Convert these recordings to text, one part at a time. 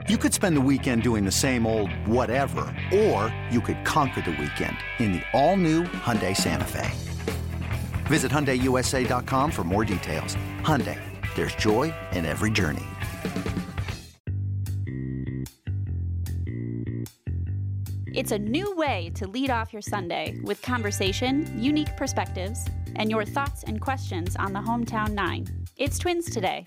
You could spend the weekend doing the same old whatever, or you could conquer the weekend in the all-new Hyundai Santa Fe. Visit HyundaiUSA.com for more details. Hyundai, there's joy in every journey. It's a new way to lead off your Sunday with conversation, unique perspectives, and your thoughts and questions on the Hometown Nine. It's Twins Today.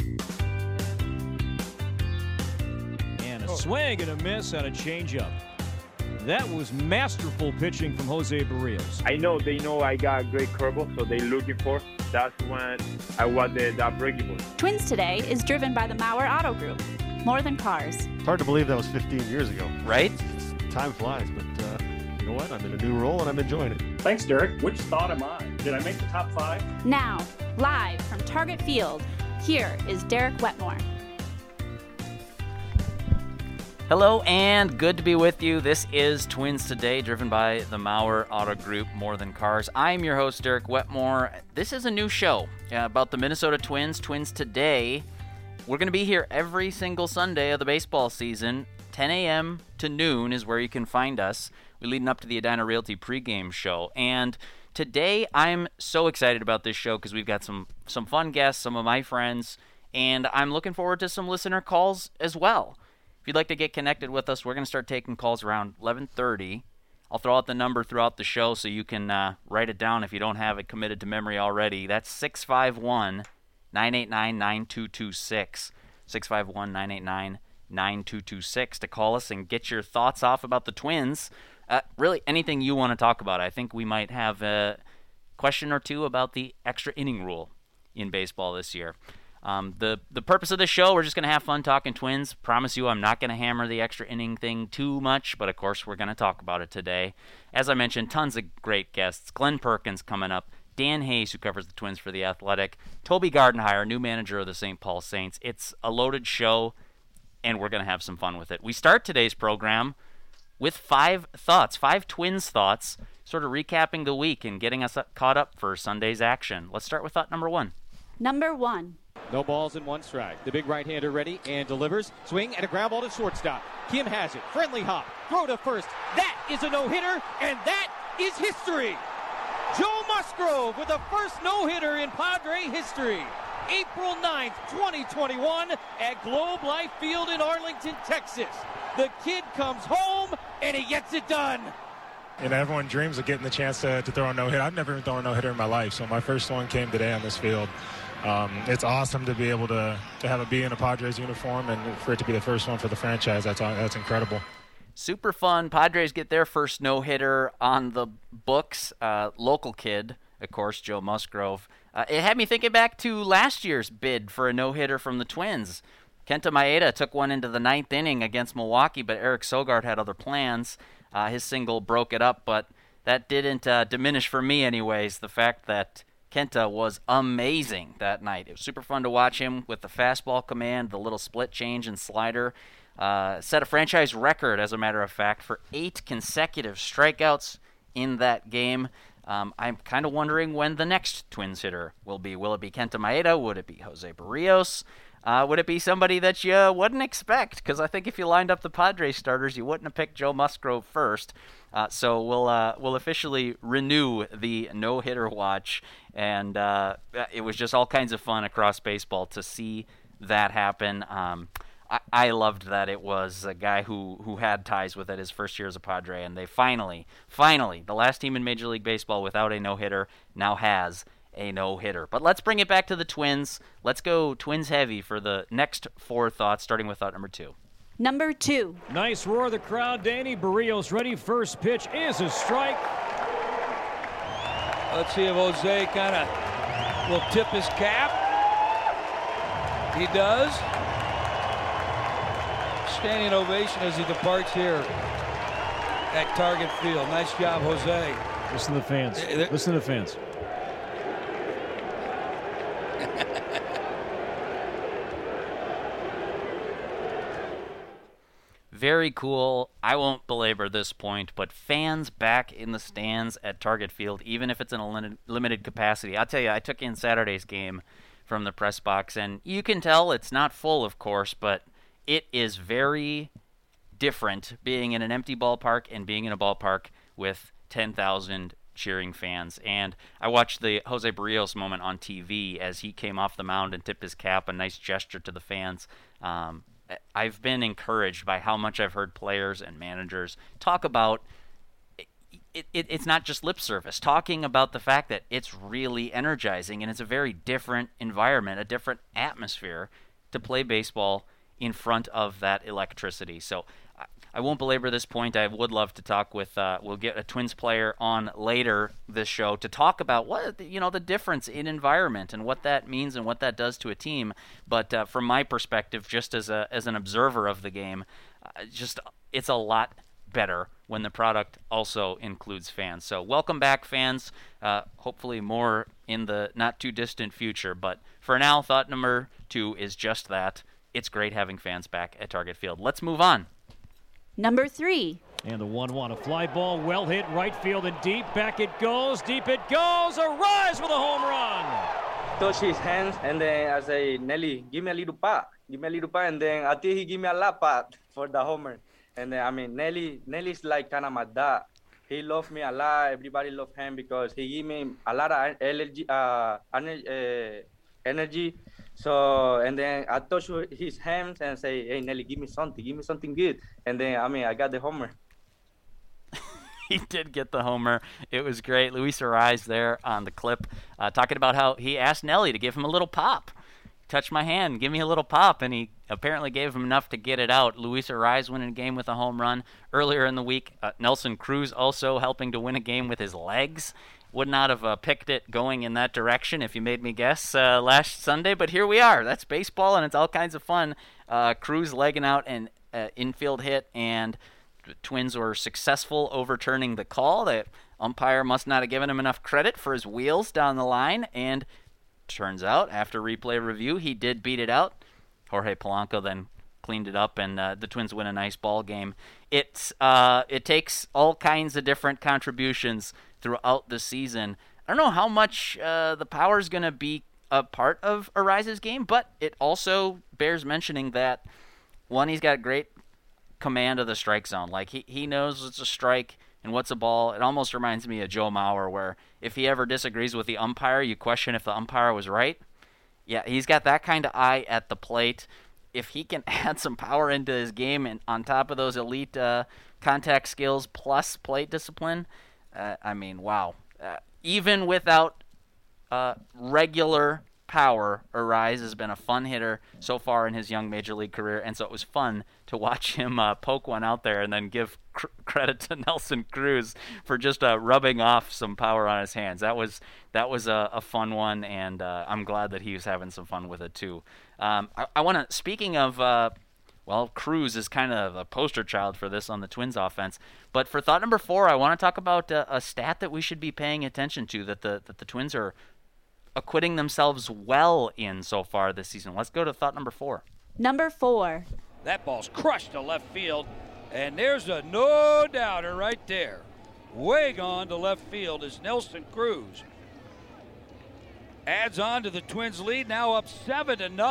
Swing and a miss on a changeup. That was masterful pitching from Jose Barrios. I know they know I got a great curveball, so they're looking for. That's when I was that breaking ball. Twins Today is driven by the Mauer Auto Group. More than cars. It's hard to believe that was 15 years ago. Right? Time flies, but you know what? I'm in a new role and I'm enjoying it. Thanks, Derek. Which thought am I? Did I make the top 5? Now, live from Target Field, here is Derek Wetmore. Hello and good to be with you. This is Twins Today, driven by the Mauer Auto Group, More Than Cars. I'm your host, Derek Wetmore. This is a new show about the Minnesota Twins, Twins Today. We're going to be here every single Sunday of the baseball season. 10 a.m. to noon is where you can find us. We're leading up to the Edina Realty pregame show. And today I'm so excited about this show because we've got some fun guests, some of my friends, and I'm looking forward to some listener calls as well. If you'd like to get connected with us, we're going to start taking calls around 11:30. I'll throw out the number throughout the show so you can write it down if you don't have it committed to memory already. That's 651-989-9226. 651-989-9226 to call us and get your thoughts off about the Twins. Really, anything you want to talk about. I think we might have a question or two about the extra inning rule in baseball this year. The purpose of the show, we're just going to have fun talking Twins. Promise you I'm not going to hammer the extra inning thing too much, but of course we're going to talk about it today. As I mentioned, tons of great guests. Glenn Perkins coming up. Dan Hayes, who covers the Twins for The Athletic. Toby Gardenhire, new manager of the St. Paul Saints. It's a loaded show, and we're going to have some fun with it. We start today's program with 5 Twins thoughts, sort of recapping the week and getting us caught up for Sunday's action. Let's start with thought number 1. Number 1. No balls and 1 strike. The big right-hander ready and delivers. Swing and a ground ball to shortstop. Kim has it. Friendly hop. Throw to first. That is a no-hitter, and that is history. Joe Musgrove with the first no-hitter in Padre history. April 9th, 2021 at Globe Life Field in Arlington, Texas. The kid comes home, and he gets it done. You know, everyone dreams of getting the chance to throw a no-hitter. I've never even thrown a no-hitter in my life, so my first one came today on this field. It's awesome to be able to have it be in a Padres uniform and for it to be the first one for the franchise. That's incredible. Super fun. Padres get their first no-hitter on the books. Local kid, of course, Joe Musgrove. It had me thinking back to last year's bid for a no-hitter from the Twins. Kenta Maeda took one into the 9th inning against Milwaukee, but Eric Sogard had other plans. His single broke it up, but that didn't diminish for me anyways the fact that Kenta was amazing that night. It was super fun to watch him with the fastball command, the little split change and slider. Set a franchise record, as a matter of fact, for 8 consecutive strikeouts in that game. I'm kind of wondering when the next Twins hitter will be. Will it be Kenta Maeda? Would it be Jose Barrios? Would it be somebody that you wouldn't expect? Because I think if you lined up the Padres starters, you wouldn't have picked Joe Musgrove first. So we'll officially renew the no-hitter watch. And it was just all kinds of fun across baseball to see that happen. I loved that it was a guy who had ties with it his first year as a Padre, and they finally, the last team in Major League Baseball without a no-hitter now has a no-hitter. But let's bring it back to the Twins. Let's go Twins heavy for the next 4 thoughts, starting with thought number 2. Number 2. Nice roar of the crowd. Danny Barrios ready. First pitch is a strike. Let's see if Jose kind of will tip his cap. He does. Standing ovation as he departs here at Target Field. Nice job, Jose. Listen to the fans. Listen to the fans. Very cool. I won't belabor this point, but fans back in the stands at Target Field, even if it's in a limited capacity. I'll tell you, I took in Saturday's game from the press box, and you can tell it's not full, of course, but it is very different being in an empty ballpark and being in a ballpark with 10,000 cheering fans. And I watched the Jose Barrios moment on TV as he came off the mound and tipped his cap, a nice gesture to the fans. I've been encouraged by how much I've heard players and managers talk about it's not just lip service, talking about the fact that it's really energizing and it's a very different environment, a different atmosphere to play baseball in front of that electricity. So I won't belabor this point. I would love to talk with, we'll get a Twins player on later this show to talk about what, the difference in environment and what that means and what that does to a team. But from my perspective, just as an observer of the game, it's a lot better when the product also includes fans. So welcome back, fans. Hopefully more in the not too distant future. But for now, thought number 2 is just that. It's great having fans back at Target Field. Let's move on. Number 3. And the 1-1, a fly ball, well hit, right field and deep. Back it goes, deep it goes. Arraez with a home run. Touch his hands, and then I say, Nelly, give me a little pat. And then I think he give me a lot pat for the homer. And then, Nelly's like kind of my dad. He loves me a lot. Everybody loves him because he give me a lot of energy. So, and then I touch his hands and say, hey, Nelly, give me something good. And then, I got the homer. He did get the homer. It was great. Luis Arraez there on the clip talking about how he asked Nelly to give him a little pop. Touch my hand, give me a little pop, and he apparently gave him enough to get it out. Luis Arraez winning a game with a home run. Earlier in the week, Nelson Cruz also helping to win a game with his legs. Would not have picked it going in that direction if you made me guess last Sunday, but here we are. That's baseball, and it's all kinds of fun. Cruz legging out an infield hit, and the Twins were successful overturning the call. The umpire must not have given him enough credit for his wheels down the line, and turns out, after replay review, he did beat it out. Jorge Polanco then cleaned it up, and the Twins win a nice ball game. It takes all kinds of different contributions throughout the season. I don't know how much the power is going to be a part of Arraez's game, but it also bears mentioning that, one, he's got great command of the strike zone. Like, he knows it's a strike and what's a ball. It almost reminds me of Joe Mauer, where if he ever disagrees with the umpire, you question if the umpire was right. Yeah, he's got that kind of eye at the plate. If he can add some power into his game and on top of those elite contact skills plus plate discipline, wow. Even without regular power, Arraez has been a fun hitter so far in his young major league career, and so it was fun to watch him poke one out there and then give credit to Nelson Cruz for just rubbing off some power on his hands. That was a fun one, and I'm glad that he was having some fun with it too. I want to, speaking of, Cruz is kind of a poster child for this on the Twins offense, but for thought number 4, I want to talk about a stat that we should be paying attention to that the Twins are acquitting themselves well in so far this season. Let's go to thought number 4. Number 4. That ball's crushed to left field, and there's a no-doubter right there. Way gone to left field is Nelson Cruz. Adds on to the Twins' lead, now up 7-0.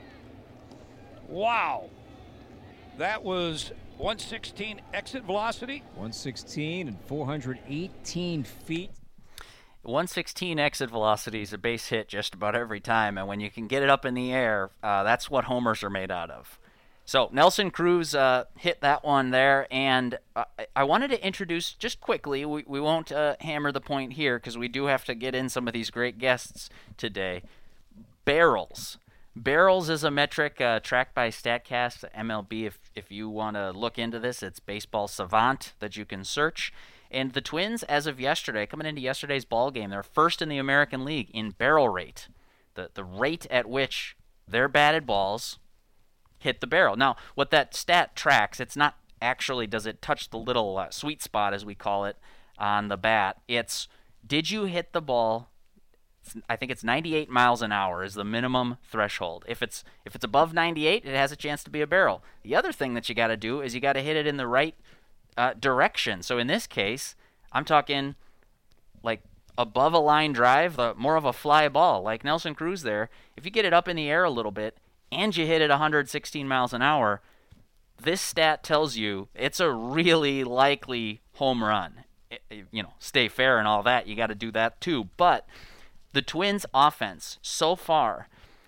Wow. That was 116 exit velocity. 116 and 418 feet. 116 exit velocity is a base hit just about every time, and when you can get it up in the air, that's what homers are made out of. So Nelson Cruz hit that one there, and I wanted to introduce just quickly, we won't hammer the point here because we do have to get in some of these great guests today. Barrels. Barrels is a metric tracked by StatCast MLB. If you want to look into this, it's Baseball Savant that you can search. And the Twins, as of yesterday, coming into yesterday's ball game, they're first in the American League in barrel rate, the rate at which their batted balls hit the barrel. Now, what that stat tracks, it's not actually does it touch the little sweet spot, as we call it, on the bat. It's did you hit the ball? I think it's 98 miles an hour is the minimum threshold. If it's above 98, it has a chance to be a barrel. The other thing that you got to do is you got to hit it in the right direction. So in this case, I'm talking like above a line drive, more of a fly ball, like Nelson Cruz there. If you get it up in the air a little bit, and you hit it 116 miles an hour, this stat tells you it's a really likely home run. Stay fair and all that. You got to do that too. But the Twins' offense so far,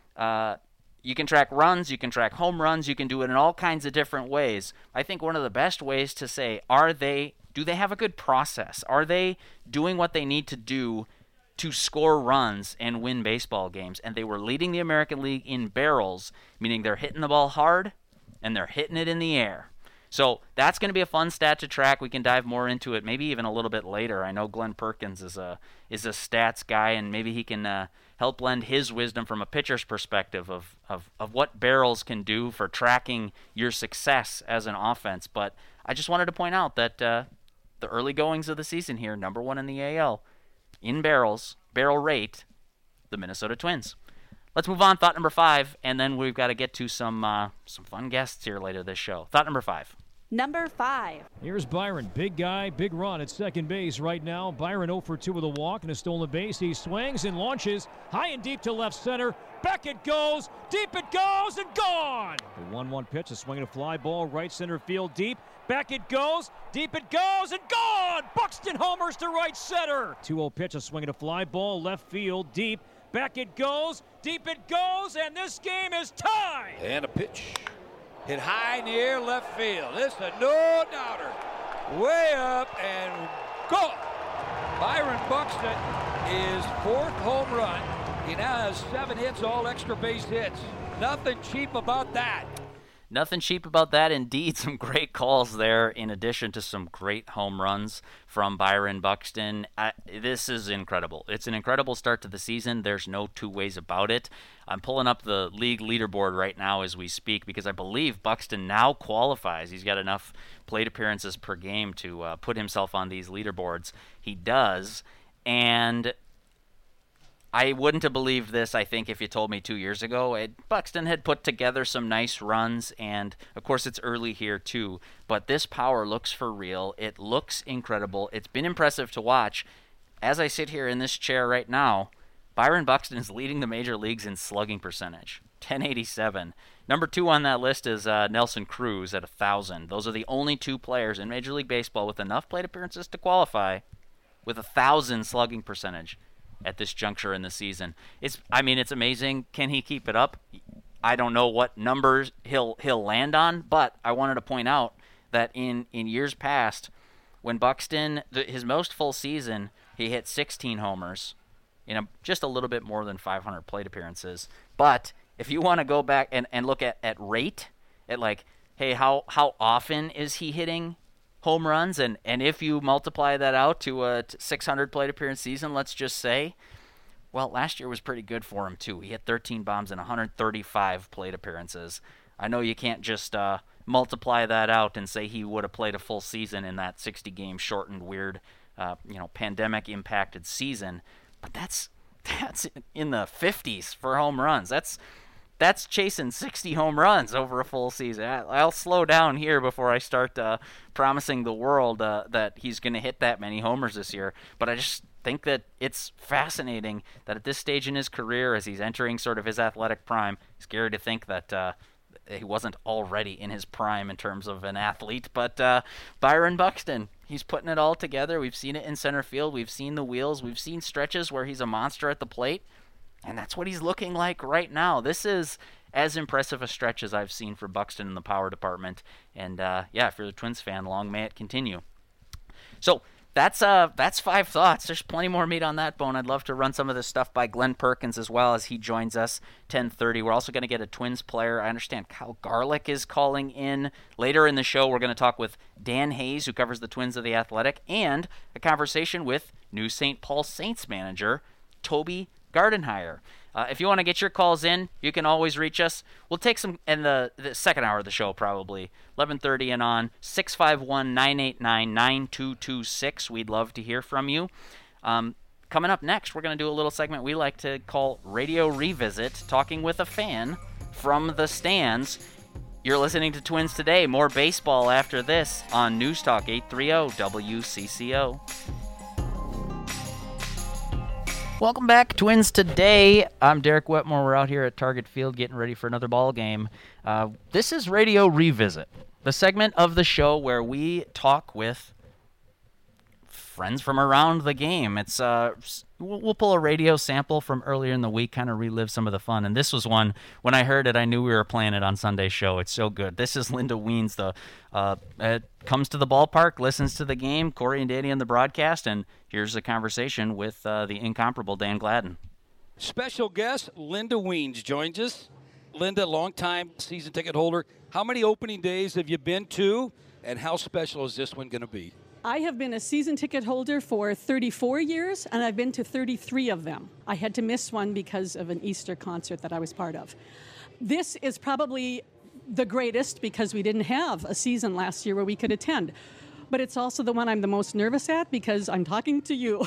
you can track runs, you can track home runs, you can do it in all kinds of different ways. I think one of the best ways to say, do they have a good process? Are they doing what they need to do to score runs and win baseball games? And they were leading the American League in barrels, meaning they're hitting the ball hard and they're hitting it in the air. So that's going to be a fun stat to track. We can dive more into it, maybe even a little bit later. I know Glenn Perkins is a stats guy, and maybe he can help lend his wisdom from a pitcher's perspective of what barrels can do for tracking your success as an offense. But I just wanted to point out that the early goings of the season here, number 1 in the AL, in barrels, barrel rate, the Minnesota Twins. Let's move on. Thought number 5, and then we've got to get to some fun guests here later this show. Thought number 5. Number 5. Here's Byron. Big guy, big run at second base right now. Byron 0 for 2 with a walk and a stolen base. He swings and launches high and deep to left center. Back it goes. Deep it goes and gone. The 1-1 pitch, a swing and a fly ball right center field deep. Back it goes. Deep it goes and gone. Buxton homers to right center. 2-0 pitch, a swing and a fly ball left field deep. Back it goes. Deep it goes. And this game is tied. And a pitch. Hit high in the air left field. This is a no-doubter. Way up and gone. Byron Buxton is 4th home run. He now has 7 hits, all extra base hits. Nothing cheap about that. Nothing cheap about that. Indeed, some great calls there in addition to some great home runs from Byron Buxton. This is incredible. It's an incredible start to the season. There's no two ways about it. I'm pulling up the league leaderboard right now as we speak because I believe Buxton now qualifies. He's got enough plate appearances per game to put himself on these leaderboards. He does, and I wouldn't have believed this, I think, if you told me 2 years ago. Buxton had put together some nice runs, and, of course, it's early here, too. But this power looks for real. It looks incredible. It's been impressive to watch. As I sit here in this chair right now, Byron Buxton is leading the major leagues in slugging percentage, 1087. Number 2 on that list is Nelson Cruz at 1,000. Those are the only 2 players in Major League Baseball with enough plate appearances to qualify with 1,000 slugging percentage at this juncture in the season. It's amazing. Can he keep it up? I don't know what numbers he'll land on, but I wanted to point out that in years past, when Buxton, his most full season, he hit 16 homers in just a little bit more than 500 plate appearances. But if you want to go back and look at rate, at like, hey, how often is he hitting home runs, and if you multiply that out to a 600 plate appearance season, let's just say, well, last year was pretty good for him too. He hit 13 bombs in 135 plate appearances. I know you can't just multiply that out and say he would have played a full season in that 60-game shortened, weird, pandemic impacted season, but that's in the 50s for home runs. That's chasing 60 home runs over a full season. I'll slow down here before I start promising the world that he's going to hit that many homers this year. But I just think that it's fascinating that at this stage in his career, as he's entering sort of his athletic prime, scary to think that he wasn't already in his prime in terms of an athlete. But Byron Buxton, he's putting it all together. We've seen it in center field. We've seen the wheels. We've seen stretches where he's a monster at the plate. And that's what he's looking like right now. This is as impressive a stretch as I've seen for Buxton in the power department. And, if you're a Twins fan, long may it continue. So that's 5 thoughts. There's plenty more meat on that bone. I'd love to run some of this stuff by Glenn Perkins as well as he joins us 10:30. We're also going to get a Twins player. I understand Kyle Garlick is calling in. Later in the show, we're going to talk with Dan Hayes, who covers the Twins of The Athletic, and a conversation with new St. Paul Saints manager Toby Gardenhire. If you want to get your calls in, you can always reach us. We'll take some in the second hour of the show, probably 11:30 and on. 651-989-9226. We'd love to hear from you. Coming up next, we're going to do a little segment we like to call Radio Revisit, talking with a fan from the stands. You're listening to Twins Today. More baseball after this on News Talk 830 WCCO. Welcome back, Twins Today. I'm Derek Wetmore. We're out here at Target Field getting ready for another ball game. This is Radio Revisit, the segment of the show where we talk with friends from around the game. It's we'll pull a radio sample from earlier in the week, kind of relive some of the fun. And this was one, when I heard it, I knew we were playing it on Sunday's show. It's so good. This is Linda Weens, comes to the ballpark, listens to the game, Corey and Danny on the broadcast, and here's a conversation with the incomparable Dan Gladden. Special guest Linda Weens joins us. Linda, longtime season ticket holder. How many opening days have you been to, and how special is this one going to be? I have been a season ticket holder for 34 years, and I've been to 33 of them. I had to miss one because of an Easter concert that I was part of. This is probably the greatest because we didn't have a season last year where we could attend. But it's also the one I'm the most nervous at because I'm talking to you.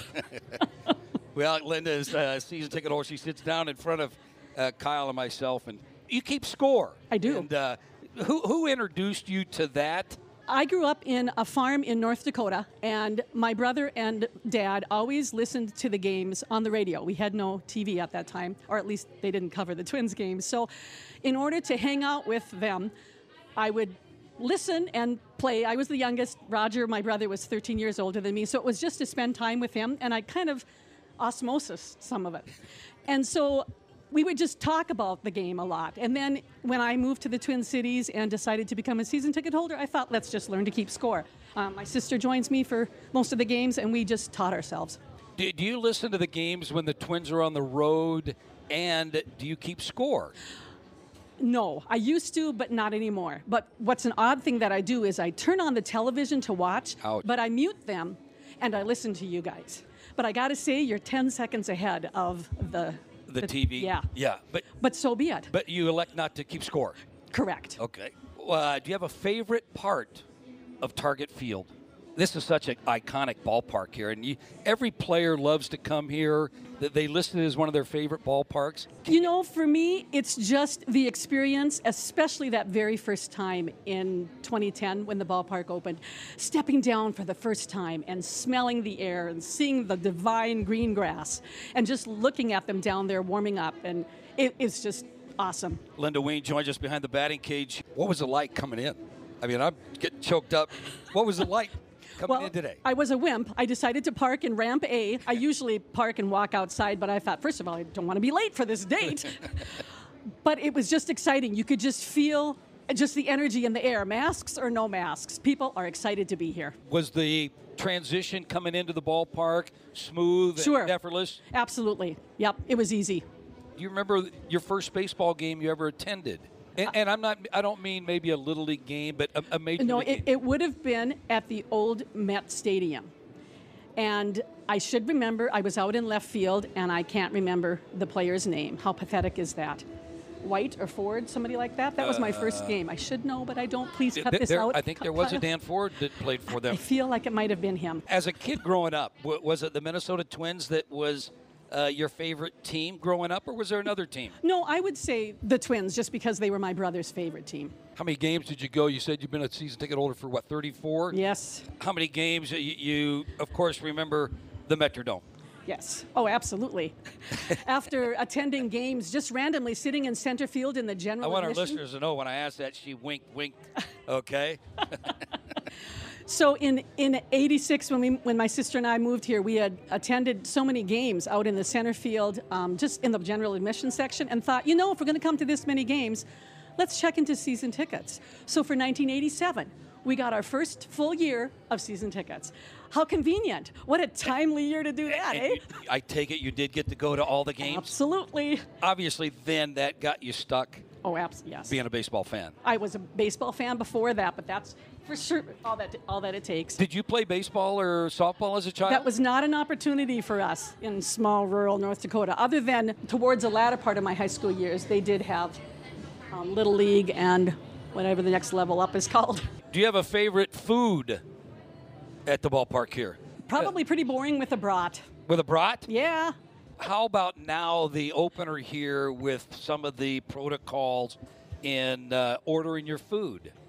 Well, Linda is a season ticket holder. She sits down in front of Kyle and myself, and you keep score. I do. And who introduced you to that? I grew up in a farm in North Dakota, and my brother and dad always listened to the games on the radio. We had no TV at that time, or at least they didn't cover the Twins games. So in order to hang out with them, I would listen and play. I was the youngest. Roger, my brother, was 13 years older than me, so it was just to spend time with him, and I kind of osmosis some of it. And so we would just talk about the game a lot. And then when I moved to the Twin Cities and decided to become a season ticket holder, I thought, let's just learn to keep score. My sister joins me for most of the games, and we just taught ourselves. Do you listen to the games when the Twins are on the road, and do you keep score? No, I used to, but not anymore. But what's an odd thing that I do is I turn on the television to watch, but I mute them, and I listen to you guys. But I got to say, you're 10 seconds ahead of the TV? Yeah. But so be it. But you elect not to keep score? Correct. Okay. Do you have a favorite part of Target Field? This is such an iconic ballpark here, and every player loves to come here. They list it as one of their favorite ballparks. You know, for me, it's just the experience, especially that very first time in 2010 when the ballpark opened, stepping down for the first time and smelling the air and seeing the divine green grass and just looking at them down there warming up, and it's just awesome. Linda Weens joins us behind the batting cage. What was it like coming in? I mean, I'm getting choked up. What was it like coming in today? I was a wimp. I decided to park in ramp A. I usually park and walk outside, but I thought, first of all, I don't want to be late for this date. But it was just exciting. You could just feel just the energy in the air. Masks or no masks, people are excited to be here. Was the transition coming into the ballpark smooth and effortless? Absolutely. Yep, it was easy. Do you remember your first baseball game you ever attended? And I don't mean maybe a Little League game, but a major league game. It would have been at the old Met Stadium. And I should remember, I was out in left field, and I can't remember the player's name. How pathetic is that? White or Ford, somebody like that? That was my first game. I should know, but I don't. Please cut this out. I think there was a Dan Ford that played for them. I feel like it might have been him. As a kid growing up, was it the Minnesota Twins that was your favorite team growing up, or was there another team? No, I would say the Twins, just because they were my brother's favorite team. How many games did you go? You said you've been a season ticket holder for, 34? Yes. How many games? You of course, remember the Metrodome. Yes. Oh, absolutely. After attending games, just randomly sitting in center field in the general I want admission. our listeners to know when I asked that, she winked, okay? So in 86, when my sister and I moved here, we had attended so many games out in the center field, just in the general admission section, and thought, if we're going to come to this many games, let's check into season tickets. So for 1987, we got our first full year of season tickets. How convenient. What a timely year to do that, eh? I take it you did get to go to all the games? Absolutely. Obviously, then that got you stuck. Oh, absolutely, yes. Being a baseball fan. I was a baseball fan before that, but that's for sure all that it takes. Did you play baseball or softball as a child? That was not an opportunity for us in small rural North Dakota, other than towards the latter part of my high school years, they did have Little League and whatever the next level up is called. Do you have a favorite food at the ballpark here? Probably pretty boring with a brat. With a brat? Yeah. How about now the opener here with some of the protocols in ordering your food?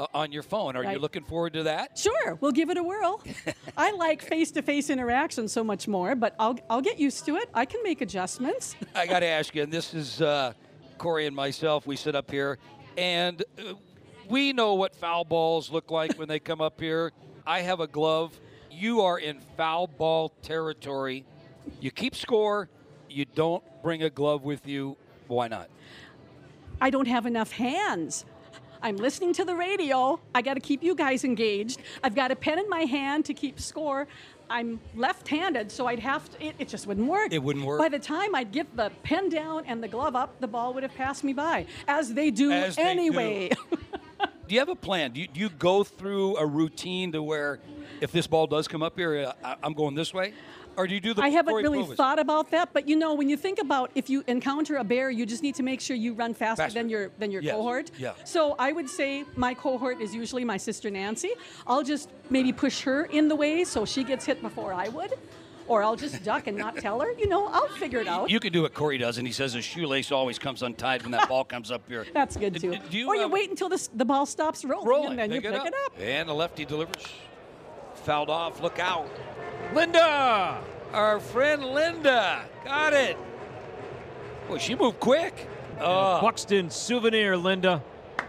on your phone. Are you looking forward to that? Sure, we'll give it a whirl. I like face-to-face interaction so much more, but I'll get used to it. I can make adjustments. I got to ask you, and this is Corey and myself. We sit up here, and we know what foul balls look like when they come up here. I have a glove. You are in foul ball territory. You keep score. You don't bring a glove with you. Why not? I don't have enough hands. I'm listening to the radio. I got to keep you guys engaged. I've got a pen in my hand to keep score. I'm left-handed, so I'd have to, it just wouldn't work. It wouldn't work. By the time I'd get the pen down and the glove up, the ball would have passed me by, as they do anyway. Do you have a plan? Do you go through a routine to where if this ball does come up here, I'm going this way? Or do you do the I haven't Corey really Provus? thought about that, but when you think about if you encounter a bear, you just need to make sure you run faster. than your Yes. cohort. Yeah. So I would say my cohort is usually my sister Nancy. I'll just maybe push her in the way so she gets hit before I would. Or I'll just duck and not tell her. I'll figure it out. You can do what Corey does, and he says his shoelace always comes untied when that ball comes up here. That's good, too. Or you wait until the ball stops rolling, and then you pick it up. And the lefty delivers. Fouled off. Look out. Linda! Our friend Linda. Got it. Boy, she moved quick. Buxton souvenir, Linda.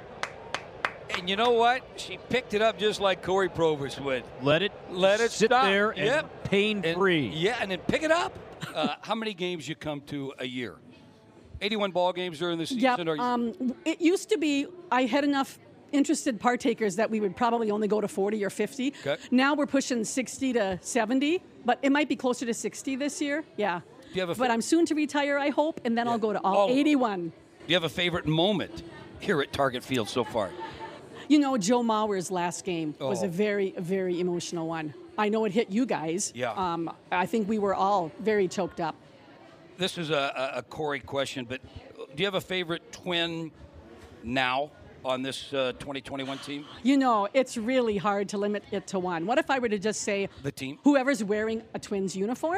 And you know what? She picked it up just like Corey Provus would. Let it sit stop. there and pain-free. And then pick it up. How many games you come to a year? 81 ball games during the season? Yep. It used to be I had enough interested partakers that we would probably only go to 40 or 50. Okay. Now we're pushing 60 to 70, but it might be closer to 60 this year. Yeah. Do you have but I'm soon to retire, I hope, and then I'll go to all 81. Do you have a favorite moment here at Target Field so far? Joe Mauer's last game was a very, very emotional one. I know it hit you guys. Yeah. I think we were all very choked up. This is a Corey question, but do you have a favorite Twin now on this 2021 team? It's really hard to limit it to one. What if I were to just say the team? Whoever's wearing a Twins uniform?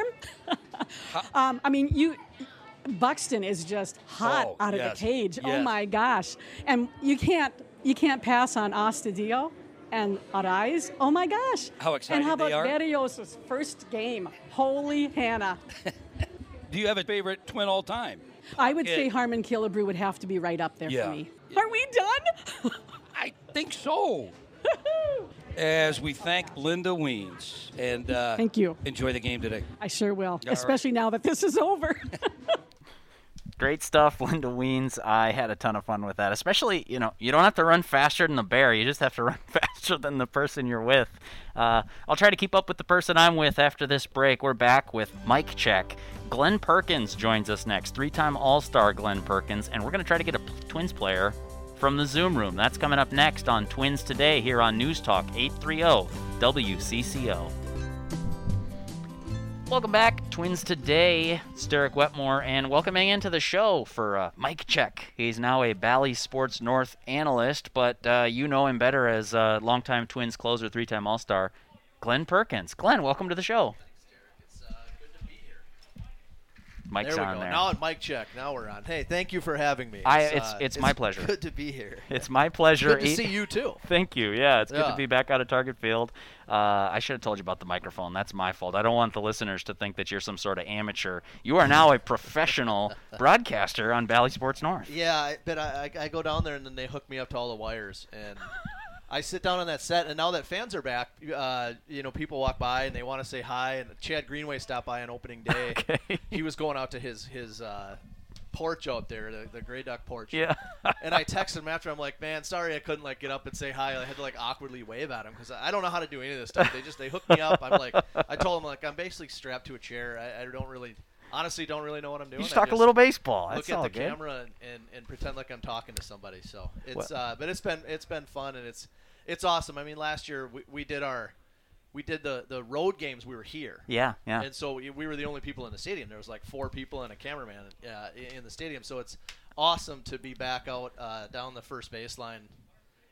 Buxton is just hot out of the cage. Yes. Oh my gosh! And you can't pass on Astudillo and Arraez. Oh my gosh! How excited they are! And how they are? about Berrios' first game? Holy Hannah! Do you have a favorite Twin all time? I would say Harmon Killebrew would have to be right up there for me. Are we done? I think so. As we thank Linda Weens. And thank you. Enjoy the game today. I sure will, especially now that this is over. Great stuff, Linda Weens. I had a ton of fun with that. Especially, you don't have to run faster than the bear. You just have to run faster than the person you're with. I'll try to keep up with the person I'm with after this break. We're back with Mike Check. Glenn Perkins joins us next. 3-time All-Star Glenn Perkins. And we're going to try to get a Twins player from the Zoom room. That's coming up next on Twins Today here on News Talk 830 WCCO. Welcome back, Twins Today. It's Derek Wetmore, and welcoming into the show for Mike Check. He's now a Bally Sports North analyst, but you know him better as longtime Twins closer, 3-time All-Star, Glenn Perkins. Glenn, welcome to the show. It's good to be here. Mike's there we on go. there. Now at Mike Check. Now we're on. Hey, thank you for having me. It's my pleasure. Good to be here. It's my pleasure. Good to see you too. Thank you. Yeah, it's good to be back out at Target Field. I should have told you about the microphone. That's my fault. I don't want the listeners to think that you're some sort of amateur. You are now a professional broadcaster on Bally Sports North. Yeah, but I go down there and then they hook me up to all the wires and I sit down on that set, and now that fans are back, people walk by and they want to say hi. And Chad Greenway stopped by on opening day. Okay. He was going out to his porch out there, the Grey Duck porch. Yeah. And I texted him after. I'm like, man, sorry I couldn't get up and say hi. I had to awkwardly wave at him because I don't know how to do any of this stuff. They hooked me up. I told him I'm basically strapped to a chair. I don't really. Honestly, don't really know what I'm doing. You just talk a little baseball. Look That's at all the good. camera and pretend like I'm talking to somebody. So it's but it's been fun and it's awesome. I mean, last year we did the road games. We were here. Yeah. And so we were the only people in the stadium. There was 4 people and a cameraman in the stadium. So it's awesome to be back out down the first baseline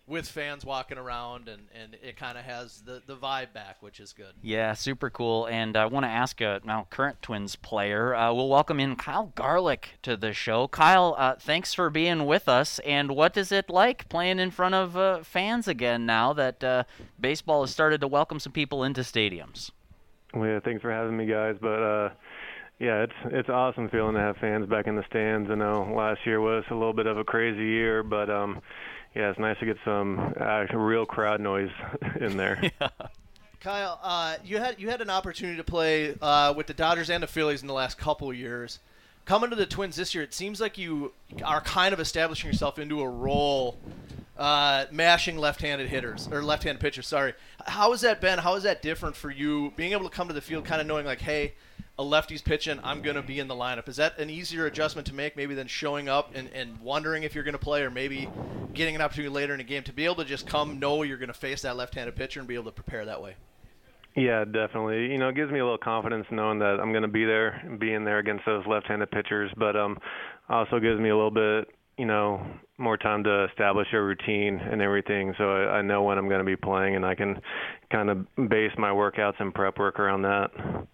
with fans walking around, and it kind of has the vibe back, which is good. Yeah, super cool. And I want to ask a now current Twins player. We'll welcome in Kyle Garlick to the show. Kyle, thanks for being with us. And what is it like playing in front of fans again now that baseball has started to welcome some people into stadiums? Well, yeah, thanks for having me, guys. But yeah, it's awesome feeling to have fans back in the stands. I know last year was a little bit of a crazy year, but yeah, it's nice to get some real crowd noise in there. Yeah. Kyle, you had an opportunity to play with the Dodgers and the Phillies in the last couple of years. Coming to the Twins this year, it seems like you are kind of establishing yourself into a role mashing left-handed hitters, or left-handed pitchers, sorry. How has that been? How is that different for you, being able to come to the field kind of knowing like, hey, a lefty's pitching, I'm going to be in the lineup? Is that an easier adjustment to make maybe than showing up and wondering if you're going to play, or maybe getting an opportunity later in a game to be able to just come, know you're going to face that left-handed pitcher and be able to prepare that way? Yeah, definitely. It gives me a little confidence knowing that I'm going to be there and be in there against those left-handed pitchers, but also gives me a little bit, more time to establish a routine and everything, so I know when I'm going to be playing, and I can kind of base my workouts and prep work around that.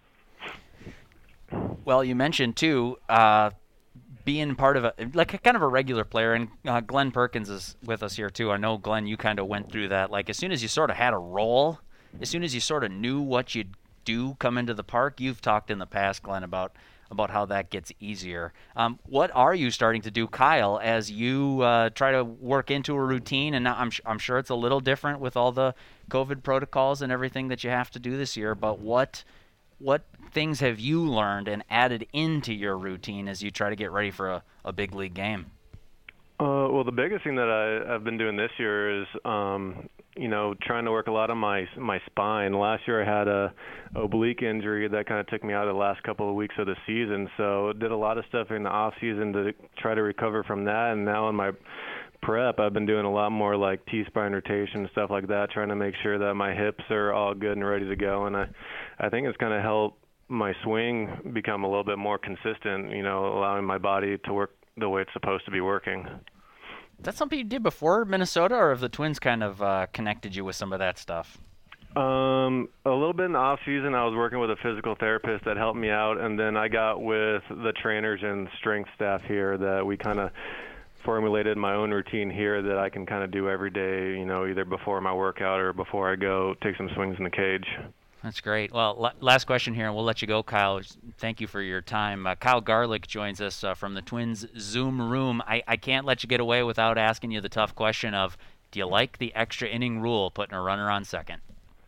Well, you mentioned, too, being part of kind of a regular player, and Glenn Perkins is with us here, too. I know, Glenn, you kind of went through that. Like, as soon as you sort of had a role, as soon as you sort of knew what you'd do come into the park, you've talked in the past, Glenn, about how that gets easier. What are you starting to do, Kyle, as you try to work into a routine? And I'm sure it's a little different with all the COVID protocols and everything that you have to do this year, but what things have you learned and added into your routine as you try to get ready for a big league game? Well, the biggest thing that I've been doing this year is, trying to work a lot on my spine. Last year I had a oblique injury that kind of took me out of the last couple of weeks of the season, so did a lot of stuff in the off season to try to recover from that. And now in my prep, I've been doing a lot more like T-spine rotation, stuff like that, trying to make sure that my hips are all good and ready to go. And I think it's going to help my swing become a little bit more consistent, allowing my body to work the way it's supposed to be working. Is that something you did before Minnesota, or have the Twins kind of connected you with some of that stuff? A little bit in the off season, I was working with a physical therapist that helped me out, and then I got with the trainers and strength staff here that we kind of formulated my own routine here that I can kind of do every day, either before my workout or before I go take some swings in the cage. That's great. Well, last question here, and we'll let you go, Kyle. Thank you for your time. Kyle Garlick joins us from the Twins Zoom room. I can't let you get away without asking you the tough question of, do you like the extra inning rule, putting a runner on second?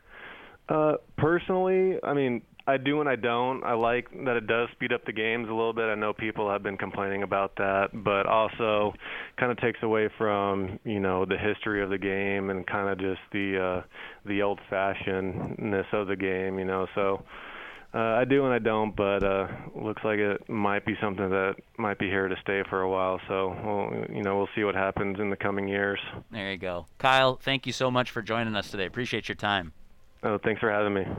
Personally, I do and I don't. I like that it does speed up the games a little bit. I know people have been complaining about that, but also kind of takes away from, the history of the game and kind of just the old-fashionedness of the game, So I do and I don't, but looks like it might be something that might be here to stay for a while. So, we'll see what happens in the coming years. There you go. Kyle, thank you so much for joining us today. Appreciate your time. Oh, thanks for having me.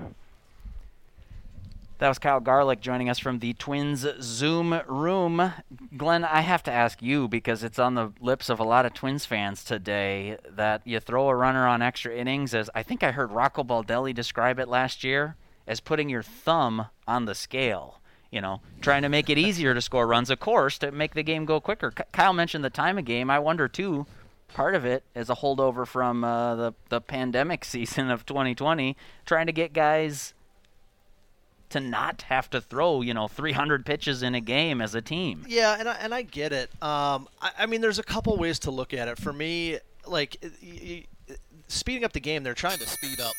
That was Kyle Garlick joining us from the Twins Zoom room. Glenn, I have to ask you, because it's on the lips of a lot of Twins fans today, that you throw a runner on extra innings, as I think I heard Rocco Baldelli describe it last year, as putting your thumb on the scale, trying to make it easier to score runs, of course, to make the game go quicker. Kyle mentioned the time of game. I wonder, too, part of it is a holdover from the pandemic season of 2020, trying to get guys to not have to throw, 300 pitches in a game as a team. Yeah, and I get it. There's a couple ways to look at it. For me, speeding up the game, they're trying to speed up,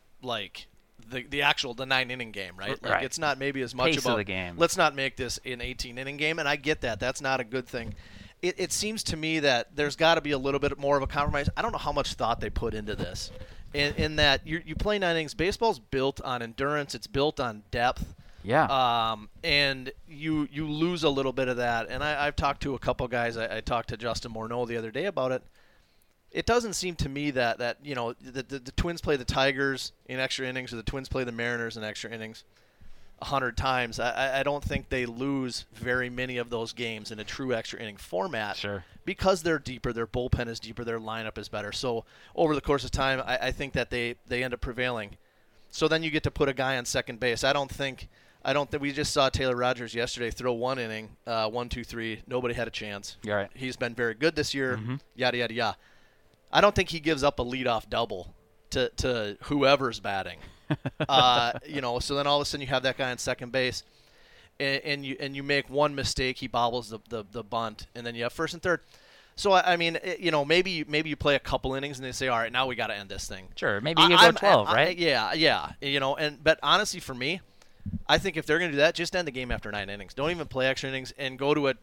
the 9-inning game, right? Right. It's not maybe as much Pace about of the game. Let's not make this an 18-inning game, and I get that. That's not a good thing. It seems to me that there's got to be a little bit more of a compromise. I don't know how much thought they put into this. In that you play 9 innings, baseball's built on endurance. It's built on depth. Yeah. And you lose a little bit of that. And I've talked to a couple guys. I talked to Justin Morneau the other day about it. It doesn't seem to me that the Twins play the Tigers in extra innings, or the Twins play the Mariners in extra innings. 100 times, I don't think they lose very many of those games in a true extra inning format. Sure. Because they're deeper, their bullpen is deeper, their lineup is better. So over the course of time, I think that they end up prevailing. So then you get to put a guy on second base. I don't think we just saw Taylor Rogers yesterday throw one inning, 1, 2, 3. Nobody had a chance. You're right. He's been very good this year. Yada yada yada. I don't think he gives up a leadoff double to whoever's batting. So then all of a sudden you have that guy on second base, and you make one mistake, he bobbles the bunt, and then you have first and third. So I mean, maybe you play a couple innings and they say, all right, now we got to end this thing. Sure, maybe you go 12, right? Yeah. But honestly, for me, I think if they're going to do that, just end the game after 9 innings. Don't even play extra innings, and go to a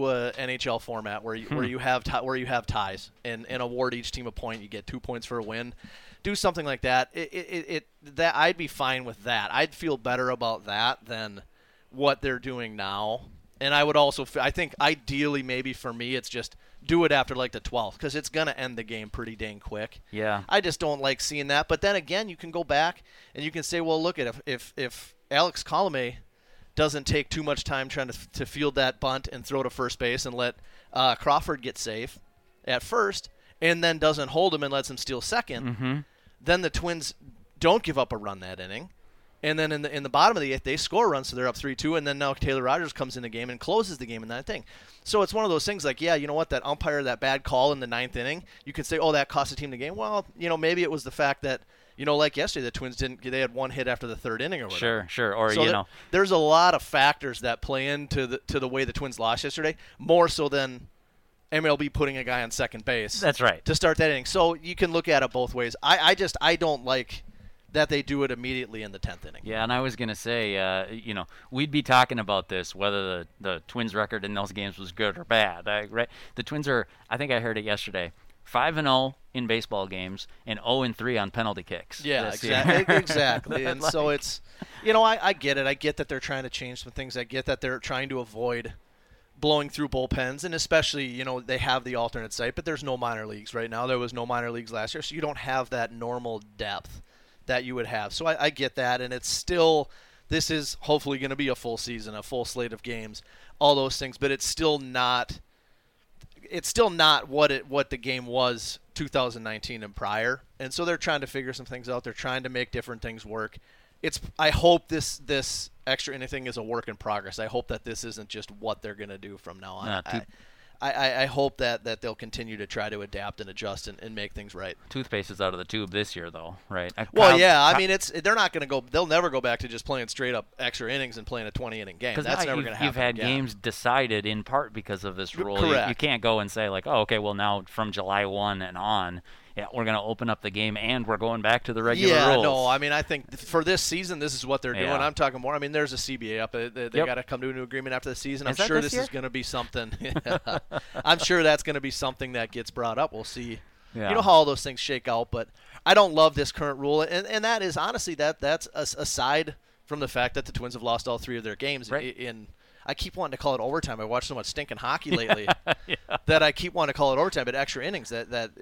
NHL format where you have ties and award each team a point. You get 2 points for a win. Do something like that. That I'd be fine with that. I'd feel better about that than what they're doing now. And I would also, I think ideally maybe for me it's just do it after like the 12th, because it's going to end the game pretty dang quick. Yeah. I just don't like seeing that. But then again, you can go back and you can say, well, look at if Alex Colomé doesn't take too much time trying to field that bunt and throw to first base and let Crawford get safe at first, and then doesn't hold him and lets him steal second, then the Twins don't give up a run that inning. And then in the bottom of the 8th, they score a run, so they're up 3-2, and then now Taylor Rogers comes in the game and closes the game in that thing. So it's one of those things like, yeah, you know what, that umpire, that bad call in the 9th inning, you could say, oh, that cost the team the game. Well, maybe it was the fact that, like yesterday, the Twins they had one hit after the 3rd inning or whatever. Sure. Or, so there's a lot of factors that play into the way the Twins lost yesterday, more so than MLB putting a guy on second base. That's right. To start that inning. So you can look at it both ways. I don't like that they do it immediately in the 10th inning. Yeah, and I was going to say, we'd be talking about this, whether the Twins' record in those games was good or bad. Right? The Twins are, I think I heard it yesterday, 5-0 in baseball games and 0-3 on penalty kicks. Yeah, exactly. And so it's, I get it. I get that they're trying to change some things. I get that they're trying to avoid blowing through bullpens, and especially, they have the alternate site, but there's no minor leagues right now. There was no minor leagues last year, so you don't have that normal depth that you would have. So I get that, and it's still, this is hopefully going to be a full season, a full slate of games, all those things, but it's still not what the game was 2019 and prior. And so they're trying to figure some things out. They're trying to make different things work. I hope this extra inning is a work in progress. I hope that this isn't just what they're going to do from now on. I hope that they'll continue to try to adapt and adjust and make things right. Toothpaste is out of the tube this year, though, right? Well, yeah. I mean, they're not going to go. They'll never go back to just playing straight up extra innings and playing a 20-inning game. That's never going to happen. You've had games decided in part because of this rule. Correct. You can't go and say like, oh, okay, well now from July 1 and on, yeah, we're going to open up the game and we're going back to the regular rules. Yeah, no, I mean, I think for this season, this is what they're doing. Yeah. I'm talking more. I mean, there's a CBA up. They got to come to a new agreement after the season. I'm sure this is going to be something. I'm sure that's going to be something that gets brought up. We'll see. Yeah. You know how all those things shake out, but I don't love this current rule, and that is honestly that's aside from the fact that the Twins have lost all 3 of their games. Right. I keep wanting to call it overtime. I watched so much stinking hockey lately that I keep wanting to call it overtime, but extra innings. That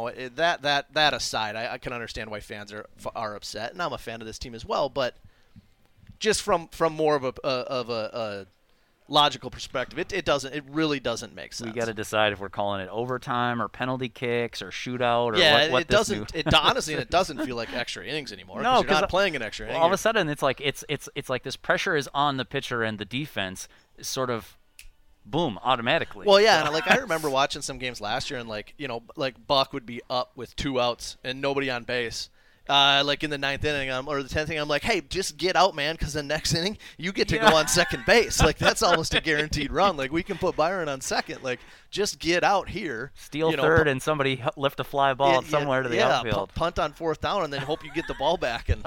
aside, I can understand why fans are upset, and I'm a fan of this team as well. But just from more of a logical perspective, it really doesn't make sense. We got to decide if we're calling it overtime or penalty kicks or shootout or what it doesn't. Honestly, it doesn't feel like extra innings anymore. No, because you're not playing an extra inning. All of a sudden, it's like it's like this pressure is on the pitcher and the defense, sort of, boom, automatically. Well, yeah, and I remember watching some games last year, and like Buck would be up with 2 outs and nobody on base. Like in the 9th inning or the 10th inning, I'm like, hey, just get out, man, because the next inning you get to go on second base. Like that's almost a guaranteed run. Like we can put Byron on second. Like just get out here, steal third, and somebody lift a fly ball somewhere to the outfield. Punt on 4th down, and then hope you get the ball back. And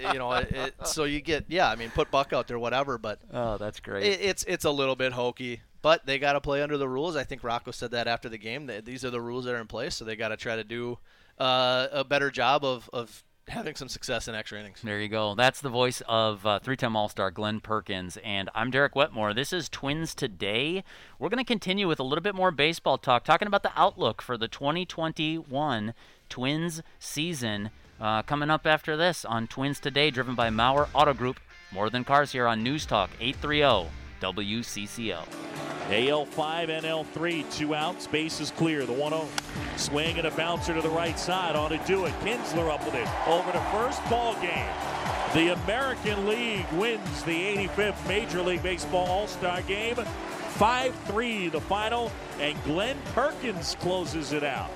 so you get put Buck out there, whatever. But oh, that's great. It's a little bit hokey. But they got to play under the rules. I think Rocco said that after the game. These are the rules that are in place, so they got to try to do a better job of having some success in extra innings. There you go. That's the voice of 3-time All-Star Glenn Perkins, and I'm Derek Wetmore. This is Twins Today. We're going to continue with a little bit more baseball talk, talking about the outlook for the 2021 Twins season. Coming up after this on Twins Today, driven by Maurer Auto Group. More Than Cars here on News Talk 830 WCCO. AL5, NL3, 2 outs, base is clear. The 1-0. Swing and a bouncer to the right side. On to do it. Kinsler up with it. Over to first, ball game. The American League wins the 85th Major League Baseball All-Star Game. 5-3 the final, and Glenn Perkins closes it out.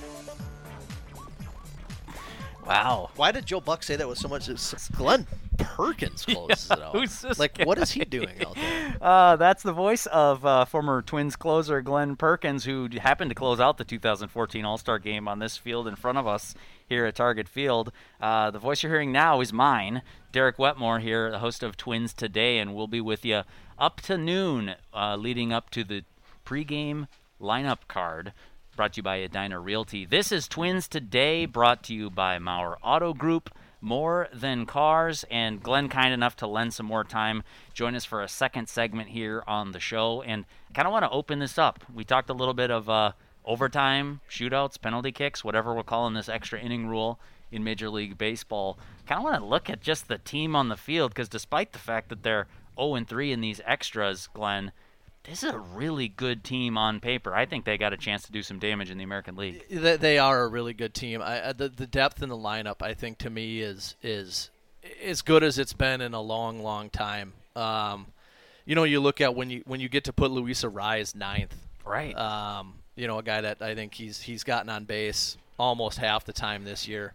Wow. Why did Joe Buck say that with so much? Glenn Perkins closes it out. Who's this like, guy? What is he doing out there? That's the voice of former Twins closer Glenn Perkins, who happened to close out the 2014 All-Star Game on this field in front of us here at Target Field. The voice you're hearing now is mine, Derek Wetmore here, the host of Twins Today, and we'll be with you up to noon leading up to the pregame lineup card brought to you by Edina Realty. This is Twins Today, brought to you by Maurer Auto Group, More Than Cars, and Glenn kind enough to lend some more time. Join us for a second segment here on the show, and I kind of want to open this up. We talked a little bit of overtime, shootouts, penalty kicks, whatever we're calling this extra inning rule in Major League Baseball. Kind of want to look at just the team on the field, because despite the fact that they're 0-3 in these extras, Glenn, this is a really good team on paper. I think they got a chance to do some damage in the American League. They are a really good team. The depth in the lineup, I think, to me is as good as it's been in a long, long time. You look at when you get to put Luis Arraez ninth, right? A guy that I think he's gotten on base almost half the time this year.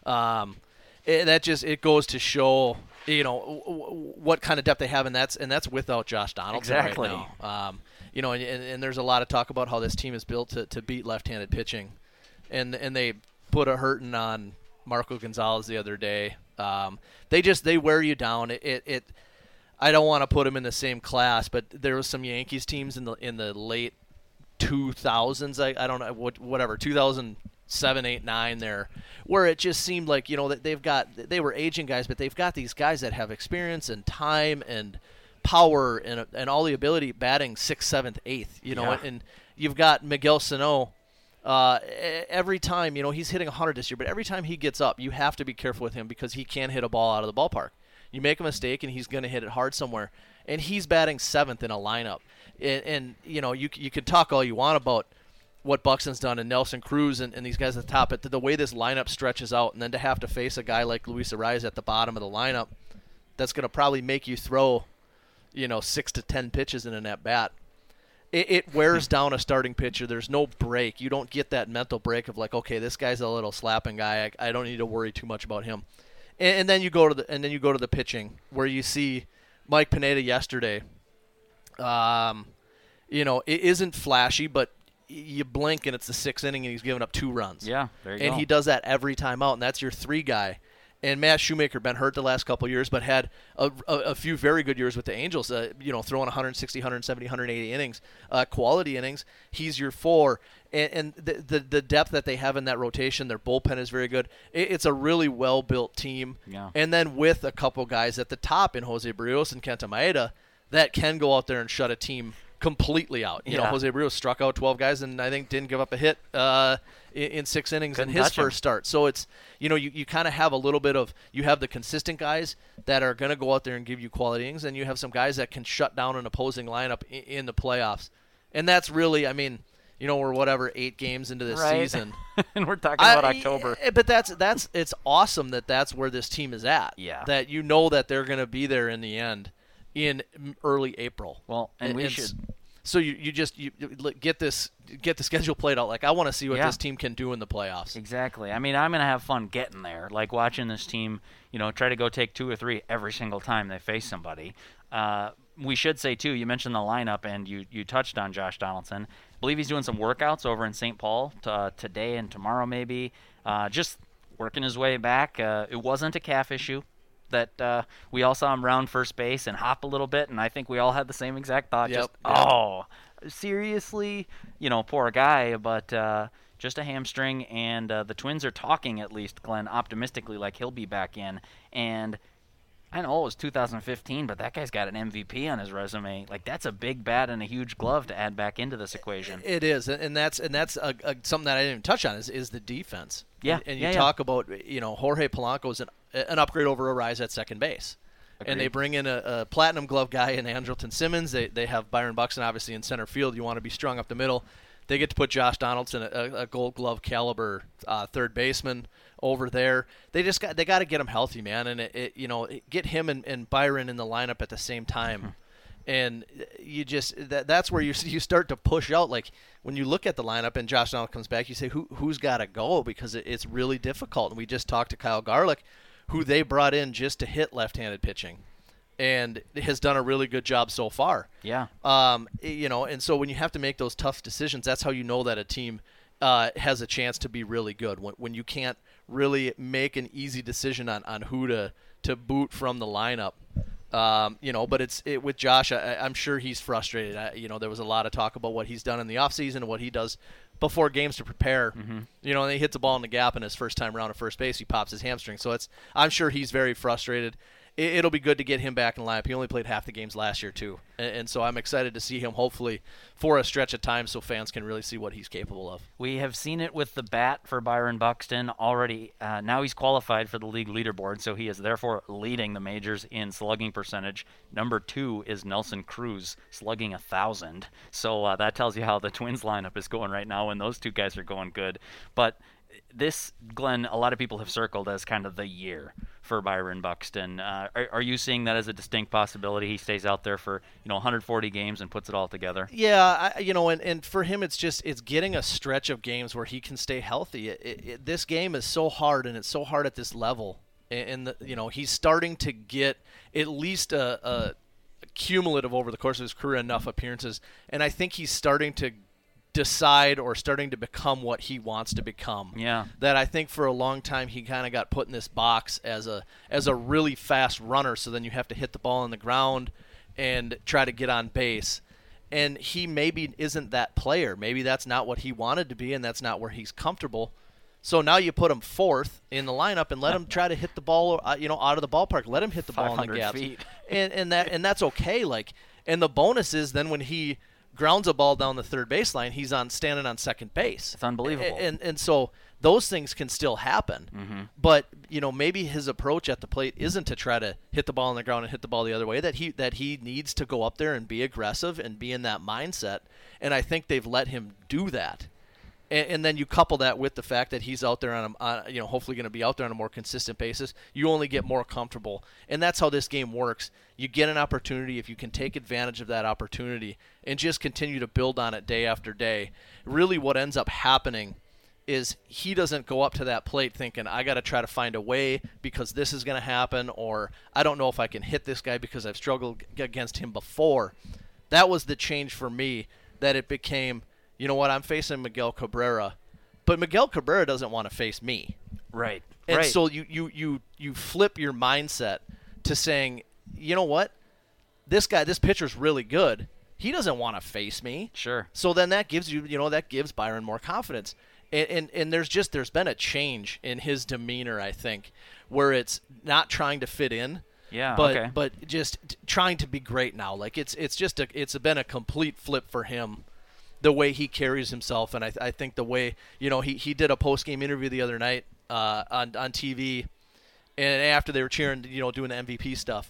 It goes to show what kind of depth they have, and that's without Josh Donaldson exactly right now. And there's a lot of talk about how this team is built to beat left-handed pitching, and they put a hurting on Marco Gonzalez the other day. They wear you down. I don't want to put them in the same class, but there was some Yankees teams in the late 2000s. I don't know whatever 2007, 8, 9 there, where it just seemed like that they were aging guys, but they've got these guys that have experience and time and power and all the ability batting 6th, 7th, 8th. And you've got Miguel Sano. Every time he's hitting 100 this year, but every time he gets up, you have to be careful with him because he can hit a ball out of the ballpark. You make a mistake and he's going to hit it hard somewhere, and he's batting 7th in a lineup. And you can talk all you want about what Buxton's done and Nelson Cruz and these guys at the top, but the way this lineup stretches out, and then to have to face a guy like Luis Arraez at the bottom of the lineup, that's going to probably make you throw 6 to 10 pitches in an at bat. It wears down a starting pitcher. There's no break. You don't get that mental break of like, okay, this guy's a little slapping guy. I don't need to worry too much about him. And then you go to the pitching, where you see Mike Pineda yesterday. It isn't flashy, but you blink and it's the 6th inning and he's giving up 2 runs. Yeah, there you go. And he does that every time out, and that's your 3 guy. And Matt Shoemaker been hurt the last couple of years, but had a few very good years with the Angels. Throwing 160, 170, 180 innings, quality innings. He's your 4, and the depth that they have in that rotation, their bullpen is very good. It's a really well built team. Yeah. And then with a couple guys at the top in Jose Barrios and Kenta Maeda that can go out there and shut a team completely out. Jose Barrios struck out 12 guys and I think didn't give up a hit in 6 innings in his first start. So it's you kind of have a little bit of, you have the consistent guys that are going to go out there and give you quality innings, and you have some guys that can shut down an opposing lineup in the playoffs. And that's really, we're 8 games into this season, and we're talking about October. But it's awesome that's where this team is at. Yeah, that that they're going to be there in the end in early April. Well, and we should. So you get the schedule played out. Like, I want to see what this team can do in the playoffs. Exactly. I'm going to have fun getting there, like watching this team, try to go take 2 or 3 every single time they face somebody. We should say, too, you mentioned the lineup, and you touched on Josh Donaldson. I believe he's doing some workouts over in St. Paul today and tomorrow maybe. Just working his way back. It wasn't a calf issue that we all saw him round first base and hop a little bit, and I think we all had the same exact thought. Seriously, poor guy, but just a hamstring, and the Twins are talking, at least, Glenn, optimistically, like he'll be back in. And I know it was 2015, but that guy's got an MVP on his resume. Like, that's a big bat and a huge glove to add back into this equation. It is, and that's something that I didn't even touch on is the defense. Yeah, and you talk about Jorge Polanco is an upgrade over Arraez at second base. and they bring in a platinum glove guy in Andrelton Simmons. They have Byron Buxton obviously in center field. You want to be strong up the middle. They get to put Josh Donaldson, a Gold Glove caliber third baseman, over there. They got to get him healthy, man, and get him and Byron in the lineup at the same time. And you just that's where you start to push out. Like when you look at the lineup and Josh Donaldson comes back, you say who's got to go, because it's really difficult. And we just talked to Kyle Garlick, who they brought in just to hit left-handed pitching, and has done a really good job so far. Yeah. And so when you have to make those tough decisions, that's how you know that a team has a chance to be really good. When you can't really make an easy decision on who to boot from the lineup. But with Josh, I'm sure he's frustrated. There was a lot of talk about what he's done in the offseason and what he does before games to prepare. Mm-hmm. And he hits a ball in the gap, and his first time around at first base, he pops his hamstring. So I'm sure he's very frustrated. It'll be good to get him back in the lineup. He only played half the games last year, too. And so I'm excited to see him, hopefully, for a stretch of time so fans can really see what he's capable of. We have seen it with the bat for Byron Buxton already. Now he's qualified for the league leaderboard, so he is therefore leading the majors in slugging percentage. Number 2 is Nelson Cruz, slugging 1,000. So that tells you how the Twins lineup is going right now, and those two guys are going good. But this, Glenn, a lot of people have circled as kind of the year for Byron Buxton. Are you seeing that as a distinct possibility? He stays out there for 140 games and puts it all together. Yeah, and for him, it's getting a stretch of games where he can stay healthy. This game is so hard, and it's so hard at this level. And he's starting to get at least a cumulative over the course of his career enough appearances, and I think he's starting to decide or starting to become what he wants to become. Yeah. That I think for a long time he kind of got put in this box as a really fast runner, so then you have to hit the ball on the ground and try to get on base. And he maybe isn't that player. Maybe that's not what he wanted to be, and that's not where he's comfortable. So now you put him 4th in the lineup and let him try to hit the ball, out of the ballpark. Let him hit the ball in the gaps. Feet. and that's okay. And the bonus is then when he grounds a ball down the third baseline, he's standing on second base. It's unbelievable. And so those things can still happen. Mm-hmm. But maybe his approach at the plate isn't to try to hit the ball on the ground and hit the ball the other way. That he needs to go up there and be aggressive and be in that mindset. And I think they've let him do that. And then you couple that with the fact that he's out there hopefully going to be out there on a more consistent basis. You only get more comfortable, and that's how this game works. You get an opportunity, if you can take advantage of that opportunity and just continue to build on it day after day. Really, what ends up happening is he doesn't go up to that plate thinking, I got to try to find a way because this is going to happen, or I don't know if I can hit this guy because I've struggled against him before. That was the change for me, that it became, you know what, I'm facing Miguel Cabrera, but Miguel Cabrera doesn't want to face me. Right. And right. so you flip your mindset to saying, you know what, this pitcher's really good. He doesn't want to face me. Sure. So then that gives that gives Byron more confidence. And there's been a change in his demeanor, I think, where it's not trying to fit in. Yeah. But just trying to be great now. Like it's been a complete flip for him, the way he carries himself. And I think the way, he did a post-game interview the other night on TV, and after they were cheering, doing the MVP stuff,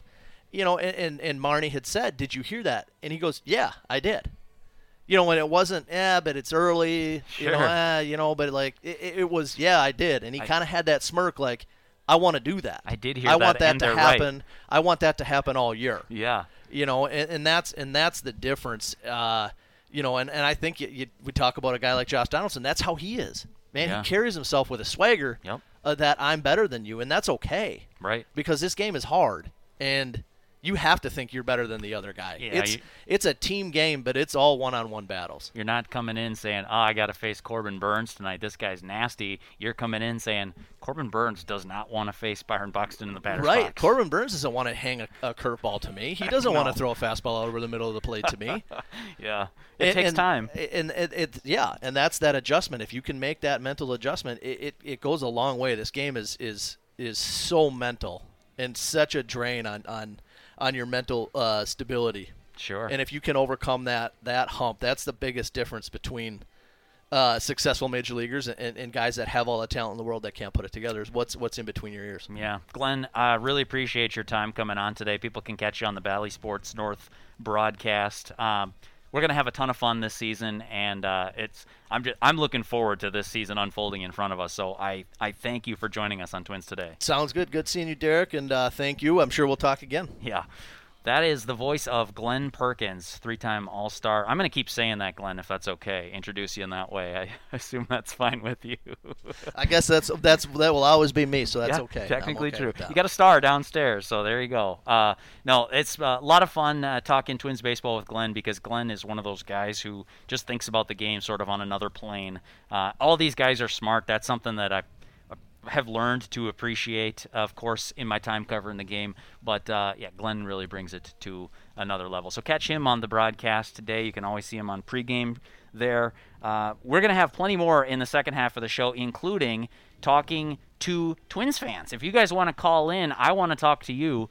and Marnie had said, "Did you hear that?" And he goes, "Yeah, I did." When it wasn't, but it's early, sure. But like it was, yeah, I did. And he kind of had that smirk, like, I want to do that. I did hear I that. want that to happen. Right. I want that to happen all year. Yeah. And that's the difference. And I think we talk about a guy like Josh Donaldson. That's how he is, man. Yeah. He carries himself with a swagger. Yep. That I'm better than you, and that's okay. Right. Because this game is hard, and you have to think you're better than the other guy. Yeah, it's a team game, but it's all one-on-one battles. You're not coming in saying, I got to face Corbin Burns tonight. This guy's nasty. You're coming in saying, Corbin Burns does not want to face Byron Buxton in the batter's box. Right. box. Corbin Burns doesn't want to hang a curveball to me. He doesn't want to throw a fastball over the middle of the plate to me. Yeah. It takes time. And and that's that adjustment. If you can make that mental adjustment, it goes a long way. This game is so mental and such a drain on your mental stability. Sure. And if you can overcome that hump, that's the biggest difference between successful major leaguers and guys that have all the talent in the world that can't put it together. What's in between your ears. Yeah. Glenn, I really appreciate your time coming on today. People can catch you on the Bally Sports North broadcast. We're going to have a ton of fun this season, and I'm looking forward to this season unfolding in front of us. So I thank you for joining us on Twins Today. Sounds good. Good seeing you, Derek, and thank you. I'm sure we'll talk again. Yeah. That is the voice of Glenn Perkins, 3-time All-Star. I'm going to keep saying that, Glenn, if that's okay. Introduce you in that way. I assume that's fine with you. I guess that will always be me, so that's okay. Technically okay true. You got a star downstairs, so there you go. No, it's a lot of fun talking Twins baseball with Glenn, because Glenn is one of those guys who just thinks about the game sort of on another plane. All these guys are smart. That's something that I have learned to appreciate, of course, in my time covering the game. But, Glenn really brings it to another level. So catch him on the broadcast today. You can always see him on pregame there. We're going to have plenty more in the second half of the show, including talking to Twins fans. If you guys want to call in, I want to talk to you.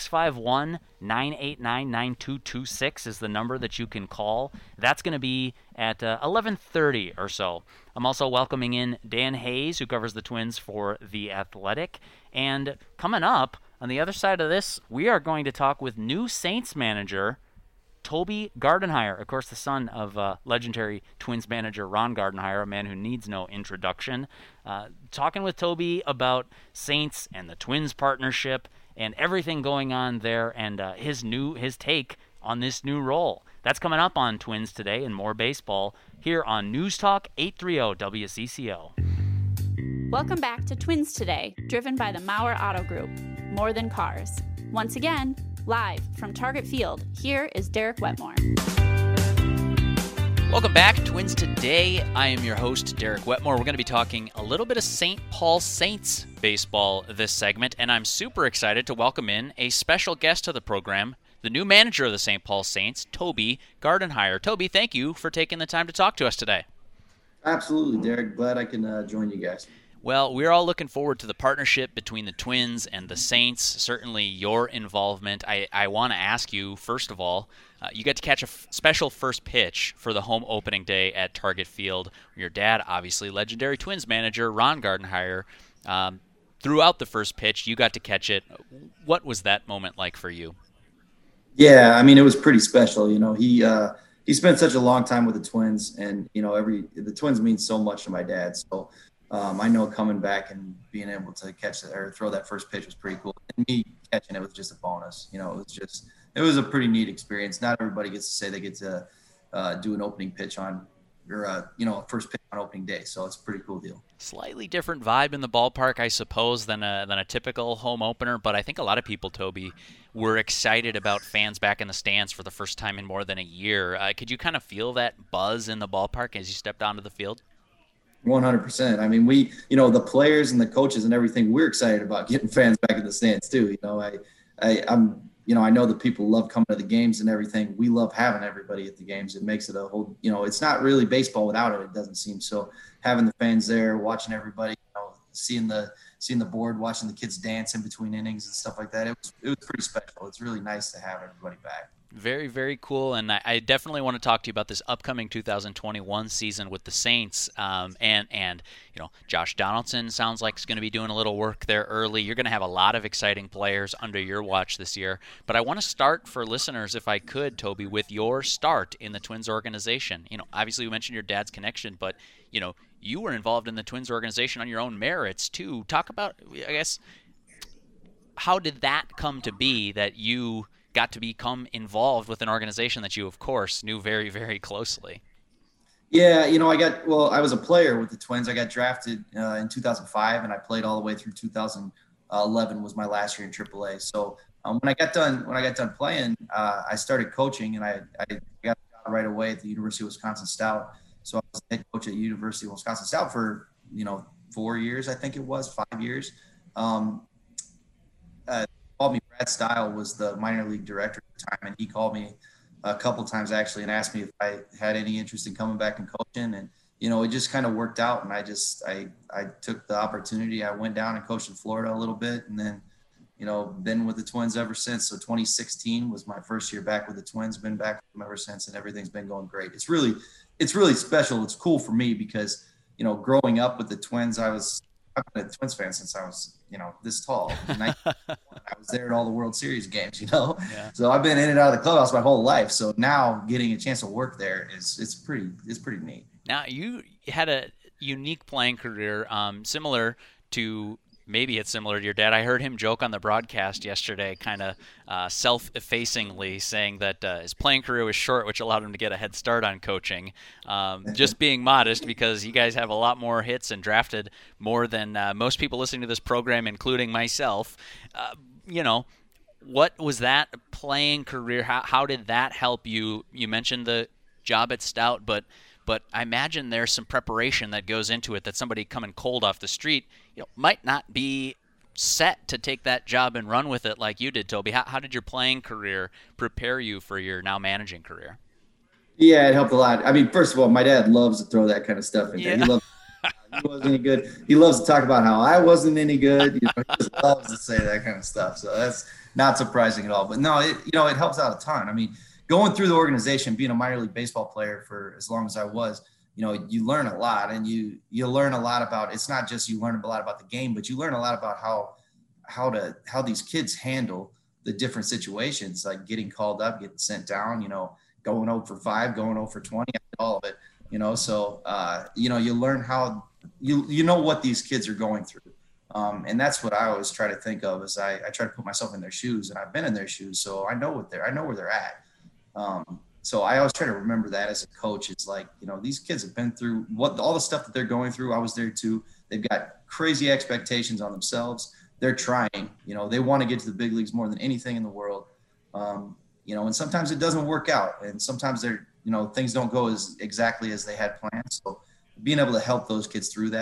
651-989-9226 is the number that you can call. That's going to be at 11:30 or so. I'm also welcoming in Dan Hayes, who covers the Twins for The Athletic. And coming up, on the other side of this, we are going to talk with new Saints manager Toby Gardenhire, of course, the son of legendary Twins manager Ron Gardenhire, a man who needs no introduction. Talking with Toby about Saints and the Twins partnership and everything going on there, and his take on this new role. That's coming up on Twins Today and more baseball here on News Talk 830 WCCO. Welcome back to Twins Today, driven by the Maurer Auto Group. More than cars. Once again, live from Target Field, here is Derek Wetmore. Welcome back, Twins Today. I am your host, Derek Wetmore. We're going to be talking a little bit of St. Paul Saints baseball this segment, and I'm super excited to welcome in a special guest to the program, the new manager of the St. Paul Saints, Toby Gardenhire. Toby, thank you for taking the time to talk to us today. Absolutely, Derek. Glad I can join you guys. Well, we're all looking forward to the partnership between the Twins and the Saints, certainly your involvement. I want to ask you, first of all, you got to catch a special first pitch for the home opening day at Target Field. Your dad, obviously, legendary Twins manager Ron Gardenhire, throughout the first pitch, you got to catch it. What was that moment like for you? Yeah, I mean, it was pretty special. You know, he spent such a long time with the Twins, and, you know, the Twins mean so much to my dad. So, I know coming back and being able to catch or throw that first pitch was pretty cool. And me catching it was just a bonus. You know, it was a pretty neat experience. Not everybody gets to say they get to do an opening pitch a first pitch on opening day. So it's a pretty cool deal. Slightly different vibe in the ballpark, I suppose, than a typical home opener. But I think a lot of people, Toby, were excited about fans back in the stands for the first time in more than a year. Could you kind of feel that buzz in the ballpark as you stepped onto the field? 100%. I mean, the players and the coaches and everything, we're excited about getting fans back in the stands too. You know, I know that people love coming to the games and everything. We love having everybody at the games. It makes it a whole, it's not really baseball without it. It doesn't seem so. Having the fans there, watching everybody, seeing the board, watching the kids dance in between innings and stuff like that. It was pretty special. It's really nice to have everybody back. Very, very cool, and I definitely want to talk to you about this upcoming 2021 season with the Saints. And Josh Donaldson sounds like he's going to be doing a little work there early. You're going to have a lot of exciting players under your watch this year. But I want to start for listeners, if I could, Toby, with your start in the Twins organization. Obviously you mentioned your dad's connection, but you were involved in the Twins organization on your own merits too. Talk about, I guess, how did that come to be that you got to become involved with an organization that you, of course, knew very, very closely? Yeah, I was a player with the Twins. I got drafted in 2005, and I played all the way through 2011 was my last year in AAA. So when I got done playing, I started coaching, and I got a job right away at the University of Wisconsin Stout. So I was head coach at University of Wisconsin Stout for 4 years, I think it was 5 years. Called me. Brad Stile was the minor league director at the time, and he called me a couple times actually and asked me if I had any interest in coming back and coaching. And it just kind of worked out, and I took the opportunity. I went down and coached in Florida a little bit, and then been with the Twins ever since. So 2016 was my first year back with the Twins, been back with them ever since, and everything's been going great. It's really special. It's cool for me because, growing up with the Twins, I've been a Twins fan since I was, this tall. I was there at all the World Series games, Yeah. So I've been in and out of the clubhouse my whole life. So now getting a chance to work there it's pretty neat. Now, you had a unique playing career, similar to your dad. I heard him joke on the broadcast yesterday, kind of self-effacingly, saying that his playing career was short, which allowed him to get a head start on coaching. Just being modest, because you guys have a lot more hits and drafted more than most people listening to this program, including myself. What was that playing career? How did that help you? You mentioned the job at Stout, but I imagine there's some preparation that goes into it that somebody coming cold off the street, might not be set to take that job and run with it like you did, Toby. How did your playing career prepare you for your now managing career? Yeah, it helped a lot. I mean, first of all, my dad loves to throw that kind of stuff in there. He wasn't any good. He loves to talk about how I wasn't any good. He just loves to say that kind of stuff. So that's not surprising at all. But no, it helps out a ton. I mean, going through the organization, being a minor league baseball player for as long as I was, you learn a lot, and you learn a lot about, it's not just you learn a lot about the game, but you learn a lot about how these kids handle the different situations, like getting called up, getting sent down, going 0 for 5, going 0 for 20, all of it, so, you learn how, what these kids are going through. And that's what I always try to think of as I try to put myself in their shoes, and I've been in their shoes. So I know where they're at. So I always try to remember that as a coach. It's like, these kids have been through all the stuff that they're going through. I was there too. They've got crazy expectations on themselves. They're trying, they want to get to the big leagues more than anything in the world. And sometimes it doesn't work out, and sometimes things don't go exactly as they had planned. So being able to help those kids through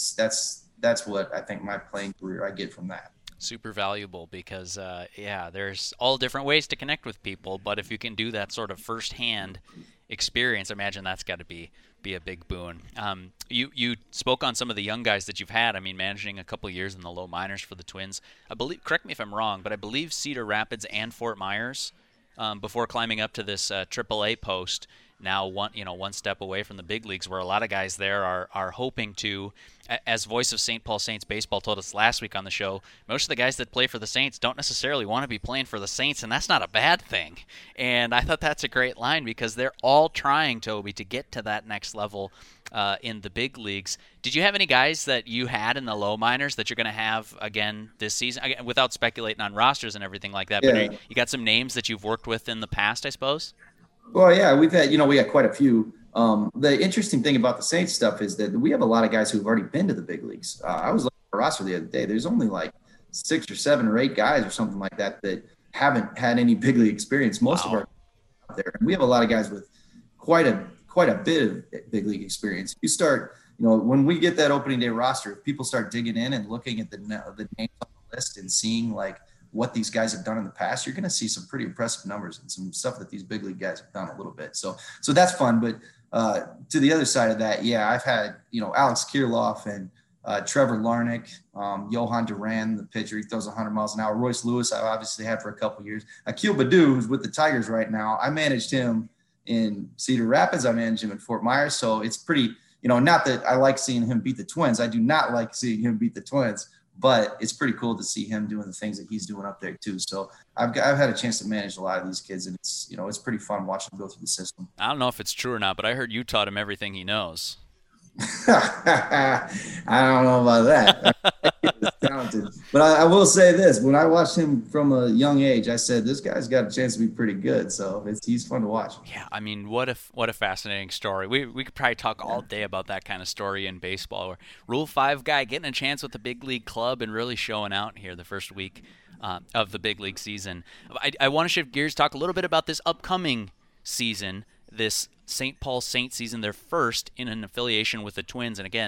that's what I think my playing career I get from that. Super valuable because, there's all different ways to connect with people, but if you can do that sort of firsthand experience, I imagine that's got to be a big boon. You spoke on some of the young guys that you've had. I mean, managing a couple of years in the low minors for the Twins. I believe, correct me if I'm wrong, but I believe Cedar Rapids and Fort Myers, before climbing up to this AAA post, now one step away from the big leagues, where a lot of guys there are hoping to, as Voice of St. Paul Saints Baseball told us last week on the show, most of the guys that play for the Saints don't necessarily want to be playing for the Saints, and that's not a bad thing. And I thought that's a great line because they're all trying, Toby, to get to that next level in the big leagues. Did you have any guys that you had in the low minors that you're going to have again this season, again, without speculating on rosters and everything like that? Yeah. But you got some names that you've worked with in the past, I suppose? Well, yeah, we've had, we got quite a few. The interesting thing about the Saints stuff is that we have a lot of guys who've already been to the big leagues. I was looking at the roster the other day. There's only like 6 or 7 or 8 guys or something like that haven't had any big league experience. Most of our out there. And we have a lot of guys with quite a bit of big league experience. You start, when we get that opening day roster, if people start digging in and looking at the names on the list and seeing like what these guys have done in the past, you're going to see some pretty impressive numbers and some stuff that these big league guys have done a little bit. So that's fun. But to the other side of that, yeah, I've had, Alex Kirilloff and Trevor Larnach, Johan Duran, the pitcher, he throws 100 miles an hour. Royce Lewis, I obviously had for a couple of years. Akil Baddoo, who's with the Tigers right now, I managed him in Cedar Rapids. I managed him in Fort Myers. So it's pretty, not that I like seeing him beat the Twins. I do not like seeing him beat the Twins. But it's pretty cool to see him doing the things that he's doing up there too. So I've had a chance to manage a lot of these kids, and it's it's pretty fun watching them go through the system. I don't know if it's true or not, but I heard you taught him everything he knows. I don't know about that. He was talented, but I will say this: when I watched him from a young age, I said this guy's got a chance to be pretty good. So he's fun to watch. Yeah, I mean, what a fascinating story. We could probably talk all day about that kind of story in baseball. Where Rule 5 guy getting a chance with the big league club and really showing out here the first week of the big league season. I want to shift gears, talk a little bit about this upcoming season, this St. Paul Saints season, their first in an affiliation with the Twins. And again,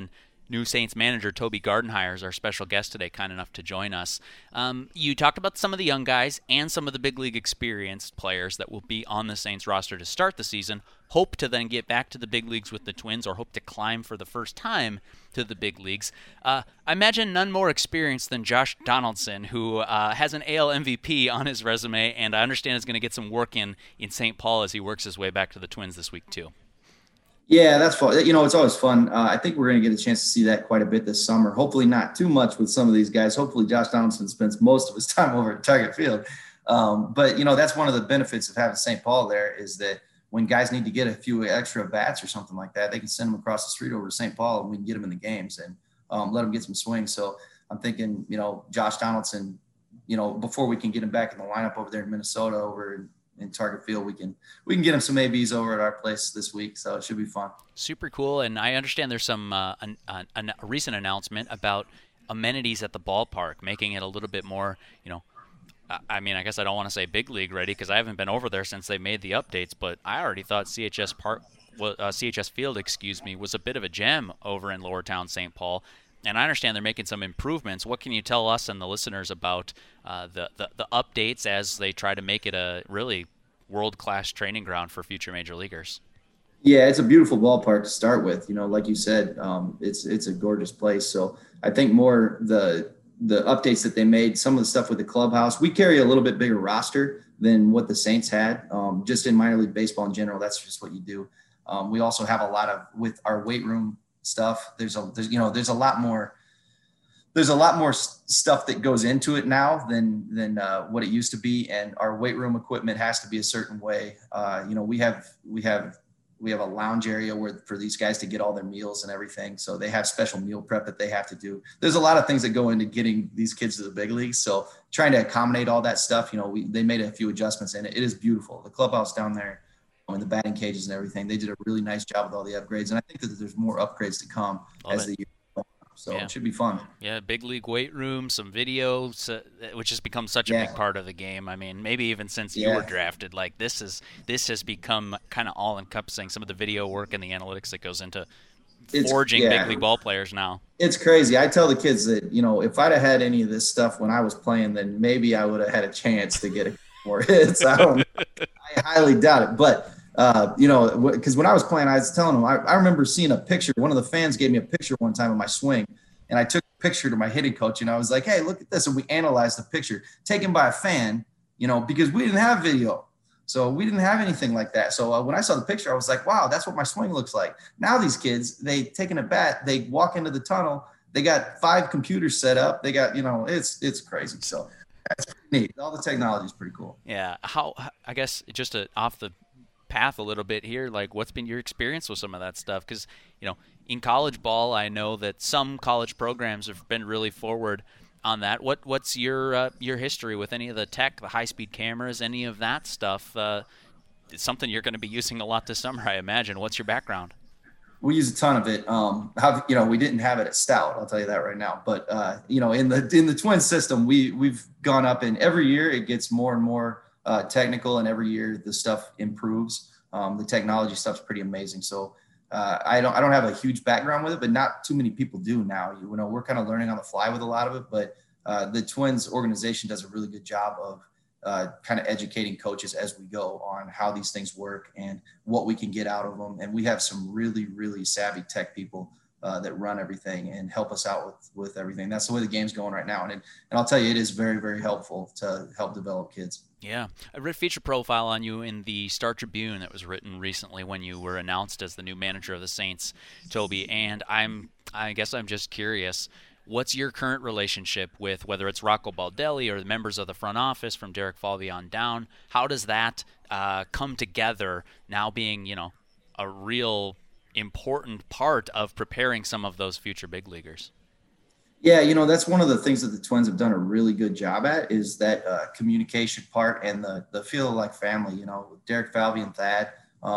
new Saints manager Toby Gardenhire is our special guest today, kind enough to join us. You talked about some of the young guys and some of the big league experienced players that will be on the Saints roster to start the season, hope to then get back to the big leagues with the Twins, or hope to climb for the first time to the big leagues. I imagine none more experienced than Josh Donaldson, who has an AL MVP on his resume, and I understand is going to get some work in St. Paul as he works his way back to the Twins this week too. Yeah, that's fun. It's always fun. I think we're going to get a chance to see that quite a bit this summer. Hopefully not too much with some of these guys. Hopefully Josh Donaldson spends most of his time over at Target Field. But that's one of the benefits of having St. Paul there, is that when guys need to get a few extra bats or something like that, they can send them across the street over to St. Paul, and we can get them in the games and let them get some swings. So I'm thinking, Josh Donaldson, before we can get him back in the lineup over there in Minnesota, over in Target Field, we can get him some ABs over at our place this week, so it should be fun. Super cool. And I understand there's some a recent announcement about amenities at the ballpark, making it a little bit more, I guess I don't want to say big league ready, because I haven't been over there since they made the updates, but I already thought CHS Field, was a bit of a gem over in Lower Town St. Paul. And I understand they're making some improvements. What can you tell us and the listeners about the updates as they try to make it a really world-class training ground for future major leaguers? Yeah, it's a beautiful ballpark to start with. Like you said, it's a gorgeous place. So I think more the updates that they made, some of the stuff with the clubhouse, we carry a little bit bigger roster than what the Saints had. Just in minor league baseball in general, that's just what you do. We also have a lot of, with our weight room stuff, there's a lot more stuff that goes into it now than what it used to be, and our weight room equipment has to be a certain way. We have a lounge area for these guys to get all their meals and everything, so they have special meal prep that they have to do. There's a lot of things that go into getting these kids to the big leagues, so trying to accommodate all that stuff, they made a few adjustments, and it is beautiful. The clubhouse down there, and the batting cages and everything, they did a really nice job with all the upgrades, and I think that there's more upgrades to come as the year goes on. So It should be fun. Yeah, big league weight room, some video, which has become such a big part of the game. I mean, maybe even since you were drafted, like this has become kind of all-encompassing, some of the video work and the analytics that goes into forging big league ball players now. It's crazy. I tell the kids that, if I'd have had any of this stuff when I was playing, then maybe I would have had a chance to get more hits. I highly doubt it, but because when I was playing, I was telling them, I remember seeing a picture. One of the fans gave me a picture one time of my swing, and I took a picture to my hitting coach, and I was like, hey, look at this. And we analyzed the picture taken by a fan, because we didn't have video. So we didn't have anything like that. So when I saw the picture, I was like, wow, that's what my swing looks like. Now these kids, they taking a bat, they walk into the tunnel, they got 5 computers set up. They got, it's crazy. So that's pretty neat. All the technology is pretty cool. Yeah. I guess just off the path a little bit here, like what's been your experience with some of that stuff? Because in college ball, I know that some college programs have been really forward on that. What's your history with any of the tech, the high-speed cameras, any of that stuff? It's something you're going to be using a lot this summer, I imagine. What's your background? We use a ton of it. We didn't have it at Stout, I'll tell you that right now. But in the Twin system, we've gone up, and every year it gets more and more technical, and every year the stuff improves. The technology stuff's pretty amazing. So I don't have a huge background with it, but not too many people do now. We're kind of learning on the fly with a lot of it, but the Twins organization does a really good job of kind of educating coaches as we go on how these things work and what we can get out of them. And we have some really, really savvy tech people that run everything and help us out with everything. That's the way the game's going right now. And I'll tell you, it is very, very helpful to help develop kids. Yeah. I read a feature profile on you in the Star Tribune that was written recently when you were announced as the new manager of the Saints, Toby. And I guess I'm just curious, what's your current relationship with, whether it's Rocco Baldelli or the members of the front office from Derek Falvey on down? How does that come together now, being, a real important part of preparing some of those future big leaguers? Yeah, that's one of the things that the Twins have done a really good job at, is that communication part and the feel like family. With Derek Falvey and Thad,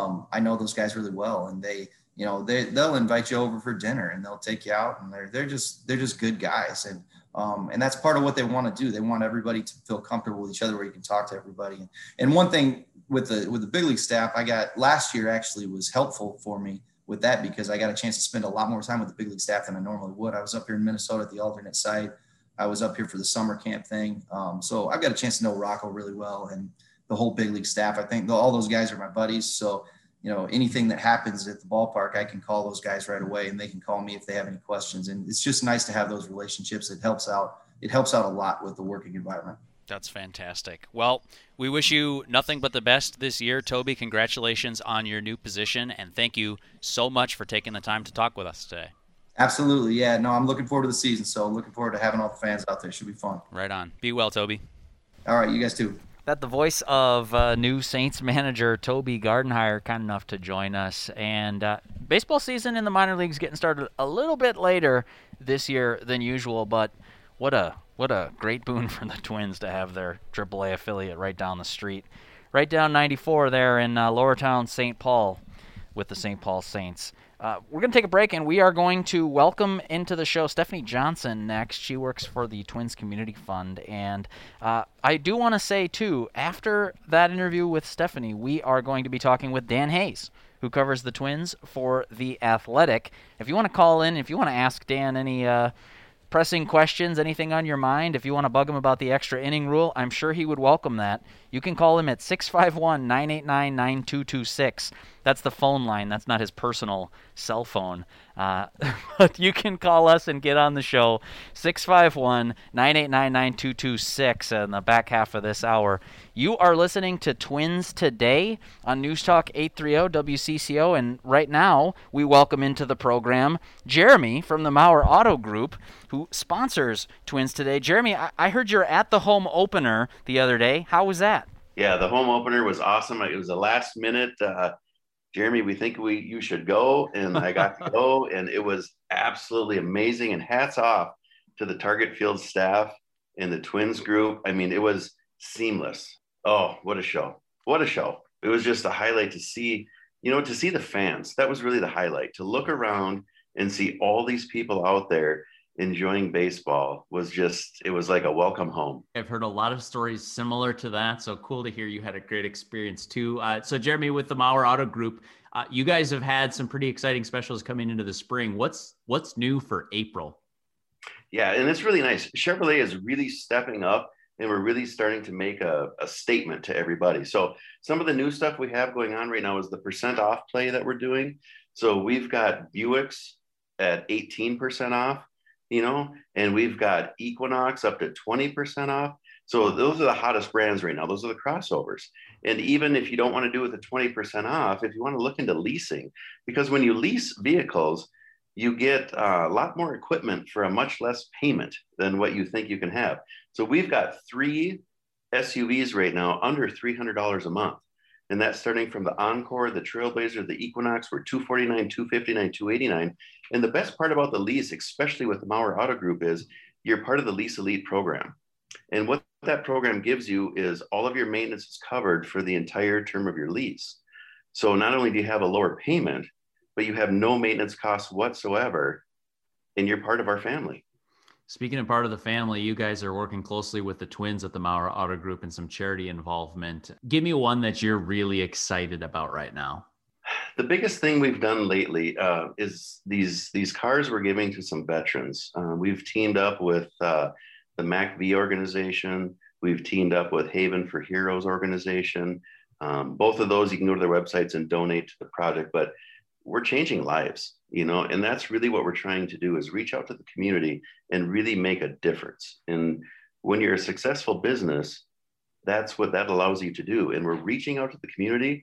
I know those guys really well, and they'll invite you over for dinner and they'll take you out, and they're just good guys, and that's part of what they want to do. They want everybody to feel comfortable with each other, where you can talk to everybody. And one thing with the big league staff I got last year actually was helpful for me, with that because I got a chance to spend a lot more time with the big league staff than I normally would. I was up here in Minnesota at the alternate site. I was up here for the summer camp thing. So I've got a chance to know Rocco really well and the whole big league staff. I think all those guys are my buddies. So, anything that happens at the ballpark, I can call those guys right away and they can call me if they have any questions. And it's just nice to have those relationships. It helps out a lot with the working environment. That's fantastic. Well, we wish you nothing but the best this year. Toby, congratulations on your new position, and thank you so much for taking the time to talk with us today. Absolutely. Yeah, no, I'm looking forward to the season, so I'm looking forward to having all the fans out there. Should be fun. Right on. Be well, Toby. All right, you guys too. That the voice of new Saints manager Toby Gardenhire, kind enough to join us. And baseball season in the minor leagues getting started a little bit later this year than usual, but what a great boon for the Twins to have their AAA affiliate right down the street. Right down 94 there in Lower Town, St. Paul with the St. Paul Saints. We're going to take a break, and we are going to welcome into the show Stephanie Johnson next. She works for the Twins Community Fund. And I do want to say, too, after that interview with Stephanie, we are going to be talking with Dan Hayes, who covers the Twins for The Athletic. If you want to call in, if you want to ask Dan any pressing questions, anything on your mind, if you want to bug him about the extra inning rule, I'm sure he would welcome that. You can call him at 651-989-9226. That's the phone line. That's not his personal cell phone. But you can call us and get on the show, 651-989-9226 in the back half of this hour. You are listening to Twins Today on News Talk 830 WCCO, and right now we welcome into the program Jeremy from the Mauer Auto Group, who sponsors Twins Today. Jeremy, I heard you're at the home opener the other day. How was that? Yeah, the home opener was awesome. It was a last minute. Jeremy, we think you should go, and I got to go, and it was absolutely amazing. And hats off to the Target Field staff and the Twins group. I mean, it was seamless. Oh, what a show. What a show. It was just a highlight to see, to see the fans. That was really the highlight. To look around and see all these people out there enjoying baseball it was like a welcome home. I've heard a lot of stories similar to that, so cool to hear you had a great experience too. So Jeremy, with the Mauer Auto Group, you guys have had some pretty exciting specials coming into the spring. What's new for April? Yeah, and it's really nice. Chevrolet is really stepping up, and we're really starting to make a statement to everybody. So some of the new stuff we have going on right now is the % off play that we're doing. So we've got Buicks at 18% off. And we've got Equinox up to 20% off. So those are the hottest brands right now. Those are the crossovers. And even if you don't want to do it with the 20% off, if you want to look into leasing, because when you lease vehicles, you get a lot more equipment for a much less payment than what you think you can have. So we've got 3 SUVs right now under $300 a month. And that's starting from the Encore, the Trailblazer, the Equinox, we're $249, $259, $289. And the best part about the lease, especially with the Mauer Auto Group, is you're part of the Lease Elite program. And what that program gives you is all of your maintenance is covered for the entire term of your lease. So not only do you have a lower payment, but you have no maintenance costs whatsoever, and you're part of our family. Speaking of part of the family, you guys are working closely with the Twins at the Mauer Auto Group and some charity involvement. Give me one that you're really excited about right now. The biggest thing we've done lately is these cars we're giving to some veterans. We've teamed up with the MACV organization. We've teamed up with Haven for Heroes organization. Both of those, you can go to their websites and donate to the project, but we're changing lives, and that's really what we're trying to do, is reach out to the community and really make a difference. And when you're a successful business, that's what that allows you to do. And we're reaching out to the community,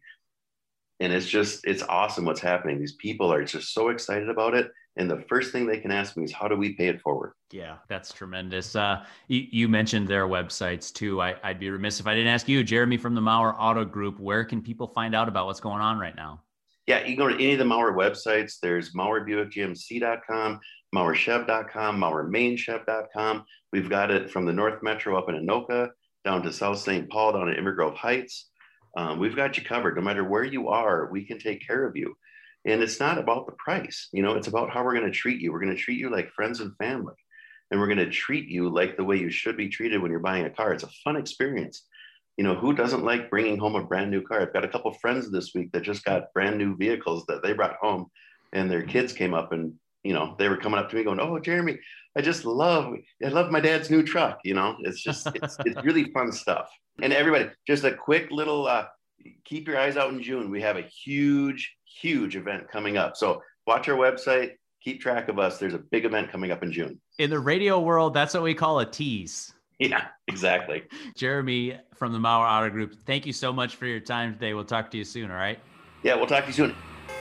and it's awesome what's happening. These people are just so excited about it. And the first thing they can ask me is, how do we pay it forward? Yeah, that's tremendous. You mentioned their websites too. I'd be remiss if I didn't ask you, Jeremy from the Mauer Auto Group, where can people find out about what's going on right now? Yeah, you can go to any of the Mauer websites. There's MauerBuickGMC.com, MauerChev.com, MauerMainChev.com. We've got it from the North Metro up in Anoka, down to South St. Paul, down to Inver Grove Heights. We've got you covered. No matter where you are, we can take care of you. And it's not about the price. It's about how we're going to treat you. We're going to treat you like friends and family. And we're going to treat you like the way you should be treated when you're buying a car. It's a fun experience. Who doesn't like bringing home a brand new car? I've got a couple of friends this week that just got brand new vehicles that they brought home and their kids came up and, you know, they were coming up to me going, "Oh, Jeremy, I love my dad's new truck." You know, it's just, it's really fun stuff. And everybody, just a quick little, keep your eyes out in June. We have a huge event coming up. So watch our website, keep track of us. There's a big event coming up in June. In the radio world, that's what we call a tease. Yeah, exactly. Jeremy from the Mauer Auto Group, thank you so much for your time today. We'll talk to you soon, all right? Yeah, we'll talk to you soon.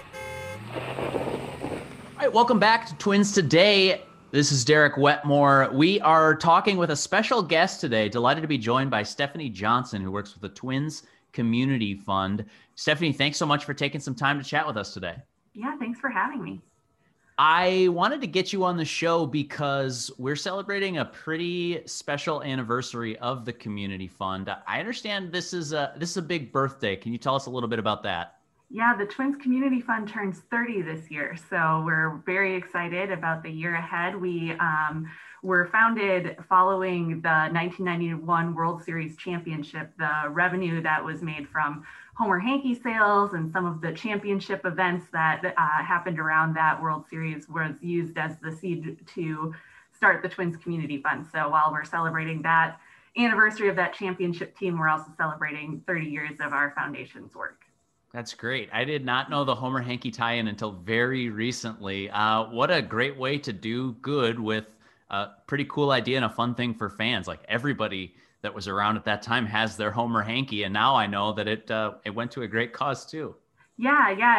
All right, welcome back to Twins Today. This is Derek Wetmore. We are talking with a special guest today. Delighted to be joined by Stephanie Johnson, who works with the Twins Community Fund. Stephanie, thanks so much for taking some time to chat with us today. Yeah, thanks for having me. I wanted to get you on the show because we're celebrating a pretty special anniversary of the Community Fund. I understand this is a big birthday. Can you tell us a little bit about that? Yeah, the Twins Community Fund turns 30 this year, so we're very excited about the year ahead. We were founded following the 1991 World Series championship. The revenue that was made from Homer Hanky sales and some of the championship events that happened around that World Series was used as the seed to start the Twins Community Fund. So while we're celebrating that anniversary of that championship team, we're also celebrating 30 years of our foundation's work. That's great. I did not know the Homer Hanky tie-in until very recently. What a great way to do good with a pretty cool idea and a fun thing for fans. Like everybody that was around at that time has their Homer Hanky, and now I know that it went to a great cause too. Yeah.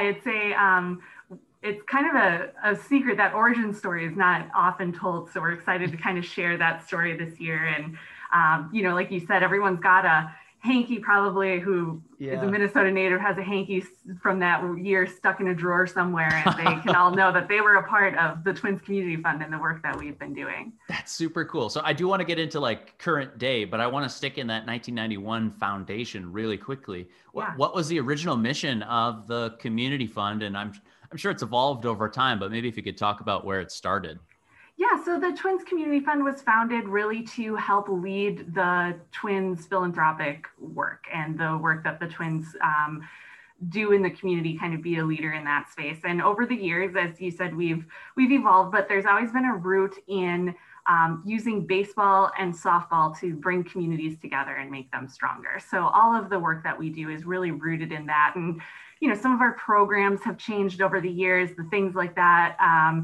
It's kind of a secret. That origin story is not often told, so we're excited to kind of share that story this year. And like you said, everyone's got a hanky probably who is a Minnesota native has a hanky from that year stuck in a drawer somewhere, and they can all know that they were a part of the Twins Community Fund and the work that we've been doing. That's super cool. So I do want to get into like current day, but I want to stick in that 1991 foundation really quickly. What was the original mission of the Community Fund? And I'm sure it's evolved over time, but maybe if you could talk about where it started. Yeah, so the Twins Community Fund was founded really to help lead the Twins philanthropic work and the work that the Twins do in the community, kind of be a leader in that space. And over the years, as you said, we've evolved, but there's always been a root in using baseball and softball to bring communities together and make them stronger. So all of the work that we do is really rooted in that. And some of our programs have changed over the years, the things like that,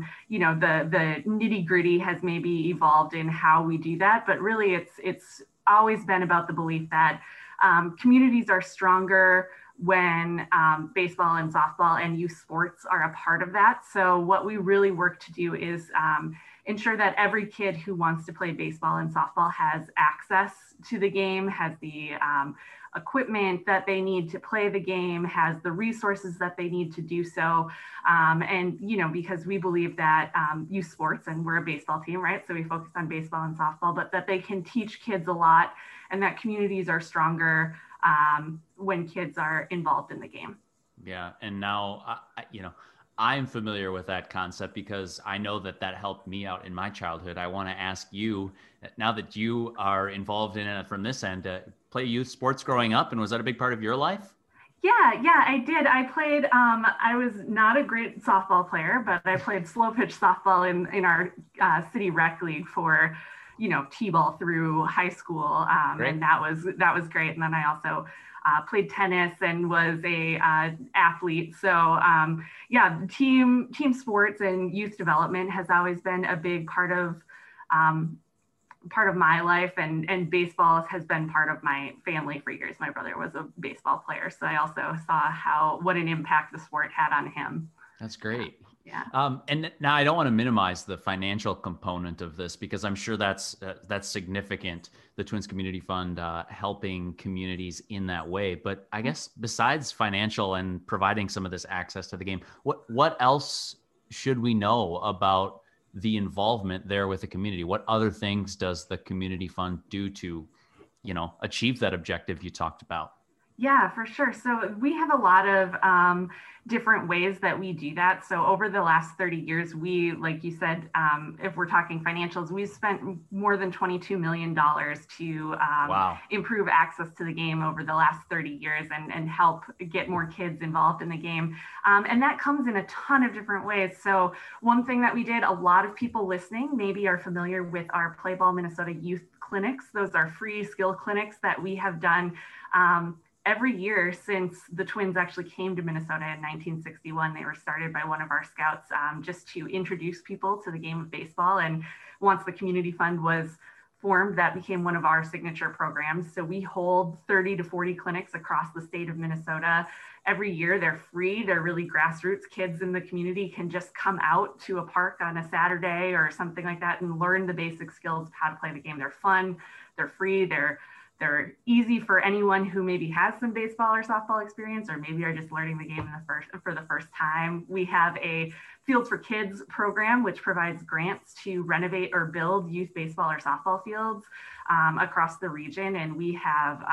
the nitty gritty has maybe evolved in how we do that, but really it's always been about the belief that communities are stronger when baseball and softball and youth sports are a part of that. So what we really work to do is ensure that every kid who wants to play baseball and softball has access to the game, has the equipment that they need to play the game, has the resources that they need to do so. Because we believe that youth sports, and we're a baseball team, right? So we focus on baseball and softball, but that they can teach kids a lot and that communities are stronger when kids are involved in the game. Yeah. And now, I'm familiar with that concept because I know that helped me out in my childhood. I want to ask you, now that you are involved in it from this end, play youth sports growing up, and was that a big part of your life? Yeah, I did. I played, I was not a great softball player, but I played slow pitch softball in our city rec league for, T-ball through high school. And that was great. And then I also played tennis and was a athlete. So team sports and youth development has always been a big part of my life, and baseball has been part of my family for years. My brother was a baseball player, so I also saw what an impact the sport had on him. That's great. Yeah. And now I don't want to minimize the financial component of this because I'm sure that's significant. The Twins Community Fund helping communities in that way. But I guess besides financial and providing some of this access to the game, what else should we know about the involvement there with the community? What other things does the Community Fund do to, achieve that objective you talked about? Yeah, for sure. So we have a lot of different ways that we do that. So over the last 30 years, we, like you said, if we're talking financials, we've spent more than $22 million to improve access to the game over the last 30 years and help get more kids involved in the game. And that comes in a ton of different ways. So one thing that we did, a lot of people listening maybe are familiar with our Play Ball Minnesota youth clinics. Those are free skill clinics that we have done every year since the Twins actually came to Minnesota in 1961. They were started by one of our scouts just to introduce people to the game of baseball. And once the community fund was formed, that became one of our signature programs. So we hold 30 to 40 clinics across the state of Minnesota every year. They're free. They're really grassroots. Kids in the community can just come out to a park on a Saturday or something like that and learn the basic skills of how to play the game. They're fun. They're free. They're easy for anyone who maybe has some baseball or softball experience, or maybe are just learning the game for the first time. We have a Fields for Kids program, which provides grants to renovate or build youth baseball or softball fields across the region. And we have,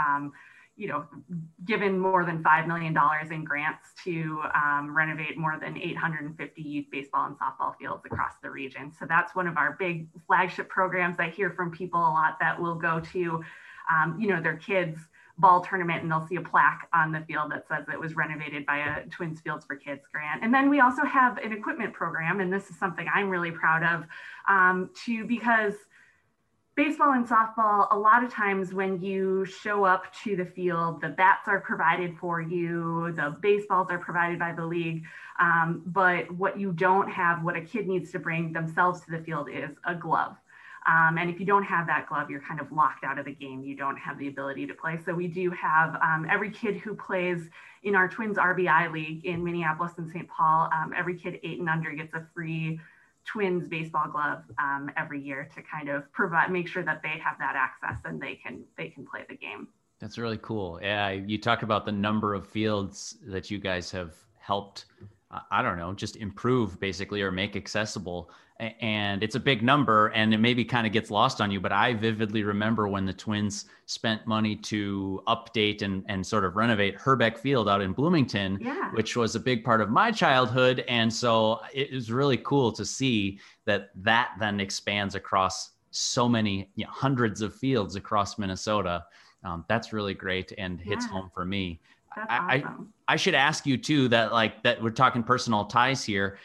given more than $5 million in grants to renovate more than 850 youth baseball and softball fields across the region. So that's one of our big flagship programs. I hear from people a lot that will go to their kids' ball tournament and they'll see a plaque on the field that says it was renovated by a Twins Fields for Kids grant. And then we also have an equipment program, and this is something I'm really proud of because baseball and softball, a lot of times when you show up to the field, the bats are provided for you, the baseballs are provided by the league, but what you don't have, what a kid needs to bring themselves to the field is a glove. And if you don't have that glove, you're kind of locked out of the game. You don't have the ability to play. So we do have every kid who plays in our Twins RBI League in Minneapolis and St. Paul, every kid 8 and under gets a free Twins baseball glove every year to kind of make sure that they have that access and they can play the game. That's really cool. Yeah, you talk about the number of fields that you guys have helped, just improve basically or make accessible. And it's a big number and it maybe kind of gets lost on you, but I vividly remember when the Twins spent money to update and sort of renovate Herbeck Field out in Bloomington, which was a big part of my childhood. And so it was really cool to see that then expands across so many hundreds of fields across Minnesota. That's really great and hits home for me. That's awesome. I should ask you too, that we're talking personal ties here.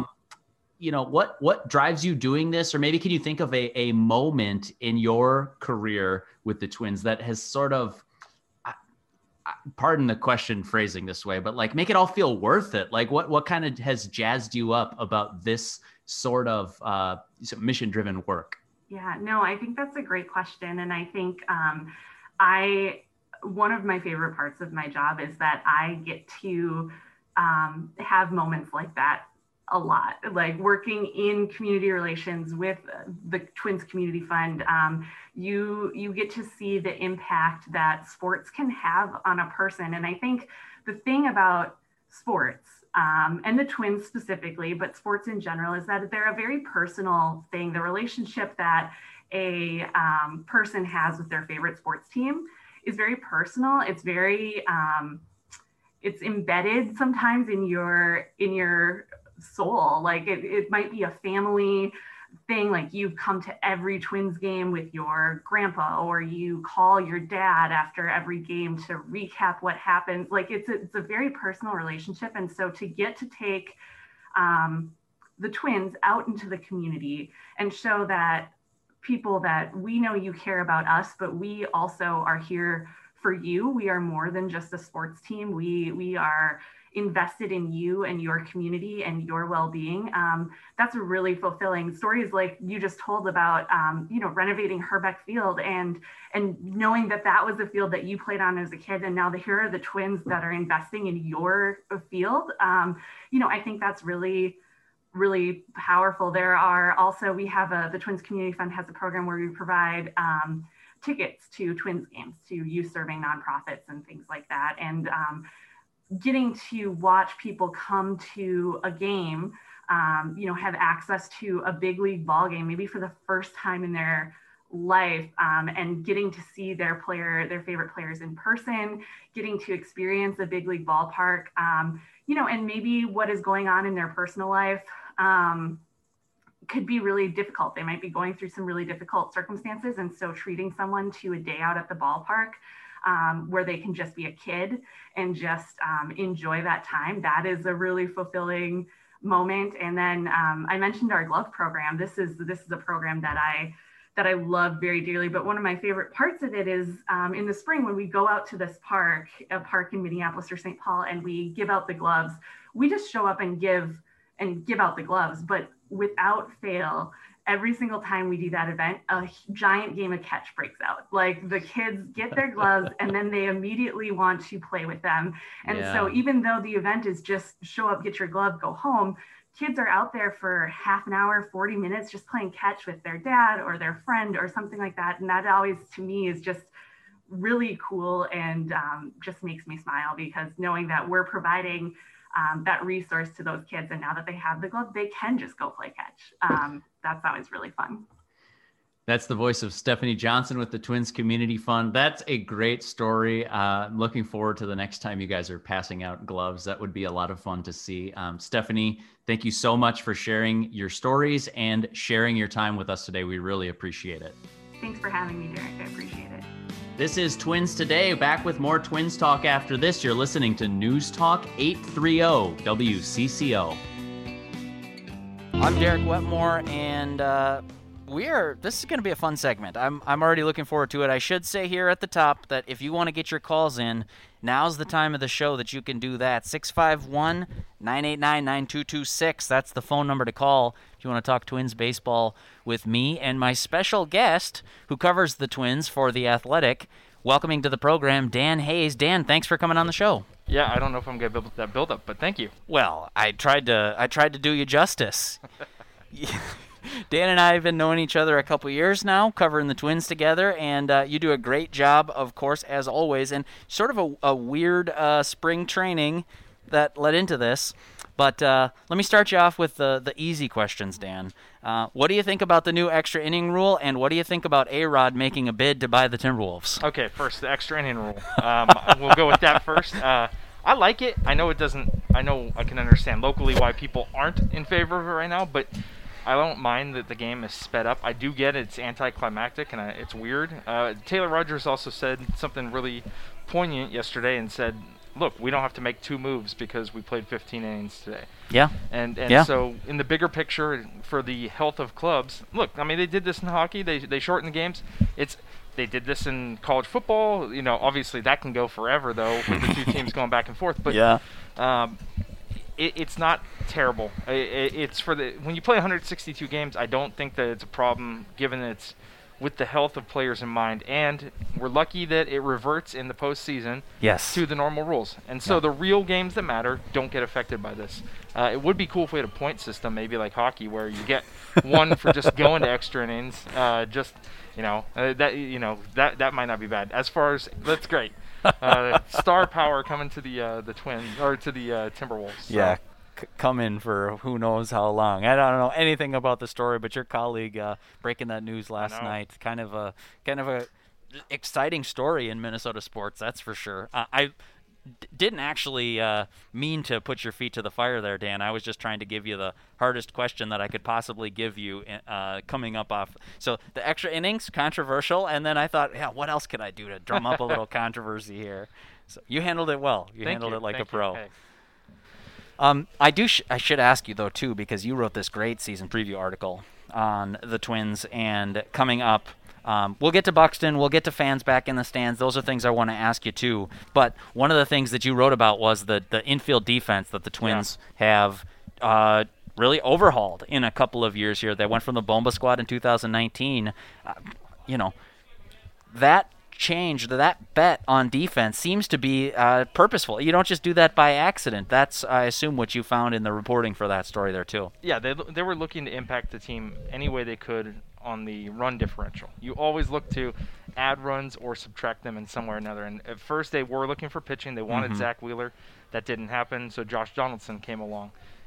What drives you doing this? Or maybe can you think of a moment in your career with the Twins that has sort of, pardon the question phrasing this way, but like make it all feel worth it? Like what kind of has jazzed you up about this sort of mission-driven work? Yeah, no, I think that's a great question. And I think one of my favorite parts of my job is that I get to have moments like that a lot, like working in community relations with the Twins Community Fund. You get to see the impact that sports can have on a person. And I think the thing about sports and the Twins specifically, but sports in general, is that they're a very personal thing. The relationship that a person has with their favorite sports team is very personal. It's very, it's embedded sometimes in your soul. Like it might be a family thing, like you come to every Twins game with your grandpa, or you call your dad after every game to recap what happened. Like it's a very personal relationship. And so to get to take the Twins out into the community and show that people that we know you care about us, but we also are here for you. We are more than just a sports team. We are invested in you and your community and your well-being. That's really fulfilling. Stories like you just told about, renovating Herbeck Field and knowing that was a field that you played on as a kid. And now here are the Twins that are investing in your field. I think that's really, really powerful. There are also, we have the Twins Community Fund has a program where we provide tickets to Twins games, to youth serving nonprofits and things like that. And getting to watch people come to a game, have access to a big league ball game, maybe for the first time in their life, and getting to see their favorite players in person, getting to experience a big league ballpark, and maybe what is going on in their personal life could be really difficult. They might be going through some really difficult circumstances. And so treating someone to a day out at the ballpark where they can just be a kid and just enjoy that time, that is a really fulfilling moment. And then I mentioned our glove program. This is a program that I love very dearly, but one of my favorite parts of it is in the spring when we go out to this park, a park in Minneapolis or St. Paul, and we give out the gloves. We just show up and give out the gloves, but without fail, every single time we do that event, a giant game of catch breaks out. Like the kids get their gloves and then they immediately want to play with them. And so even though the event is just show up, get your glove, go home, kids are out there for half an hour, 40 minutes, just playing catch with their dad or their friend or something like that. And that always, to me, is just really cool and just makes me smile, because knowing that we're providing that resource to those kids, and now that they have the glove, they can just go play catch. That's always really fun. That's the voice of Stephanie Johnson with the Twins Community Fund. That's a great story. I'm looking forward to the next time you guys are passing out gloves. That would be a lot of fun to see. Stephanie, thank you so much for sharing your stories and sharing your time with us today. We really appreciate it. Thanks for having me, Derek. I appreciate it. This is Twins Today. Back with more Twins talk after this. You're listening to News Talk 830 WCCO. I'm Derek Wetmore, and this is going to be a fun segment. I'm already looking forward to it. I should say here at the top that if you want to get your calls in, now's the time of the show that you can do that. 651-989-9226. That's the phone number to call if you want to talk Twins baseball with me and my special guest who covers the Twins for The Athletic. Welcoming to the program, Dan Hayes. Dan, thanks for coming on the show. Yeah, I don't know if I'm going to build that build-up, but thank you. Well, I tried to do you justice. Dan and I have been knowing each other a couple years now, covering the Twins together, and you do a great job, of course, as always, and sort of a weird spring training that led into this. But let me start you off with the easy questions, Dan. What do you think about the new extra inning rule, and what do you think about A-Rod making a bid to buy the Timberwolves? Okay, first, the extra inning rule. We'll go with that first. I like it. I know I can understand locally why people aren't in favor of it right now, but I don't mind that the game is sped up. I do get it's anticlimactic and it's weird. Taylor Rogers also said something really poignant yesterday and said, look, we don't have to make two moves because we played 15 innings today. Yeah. And yeah. So in the bigger picture for the health of clubs, look, I mean, they did this in hockey. They shortened the games. They did this in college football. You know, obviously that can go forever, though, with the two teams going back and forth. But yeah. It's not terrible. It's when you play 162 games, I don't think that it's a problem, given that it's with the health of players in mind. And we're lucky that it reverts in the postseason to the normal rules. And so the real games that matter don't get affected by this. It would be cool if we had a point system, maybe like hockey, where you get one for just going to extra innings. That might not be bad. As far as that's great. Star power coming to the Twins or to the Timberwolves. So. Yeah, come in for who knows how long. I don't know anything about the story, but your colleague breaking that news last night, kind of a exciting story in Minnesota sports. That's for sure. I didn't actually mean to put your feet to the fire there, Dan. I was just trying to give you the hardest question that I could possibly give you coming up off. So the extra innings, controversial, and then I thought, what else could I do to drum up a little controversy here? So you handled it well. You handled it like a pro. Hey. I should ask you, though, too, because you wrote this great season preview article on the Twins, and coming up, we'll get to Buxton, we'll get to fans back in the stands. Those are things I want to ask you, too. But one of the things that you wrote about was the infield defense that the Twins have really overhauled in a couple of years here. They went from the Bomba squad in 2019. That change, that bet on defense seems to be purposeful. You don't just do that by accident. That's, I assume, what you found in the reporting for that story there, too. Yeah, they were looking to impact the team any way they could on the run differential. You always look to add runs or subtract them in some way or another. And at first they were looking for pitching. They wanted Zach Wheeler. That didn't happen, so Josh Donaldson came along.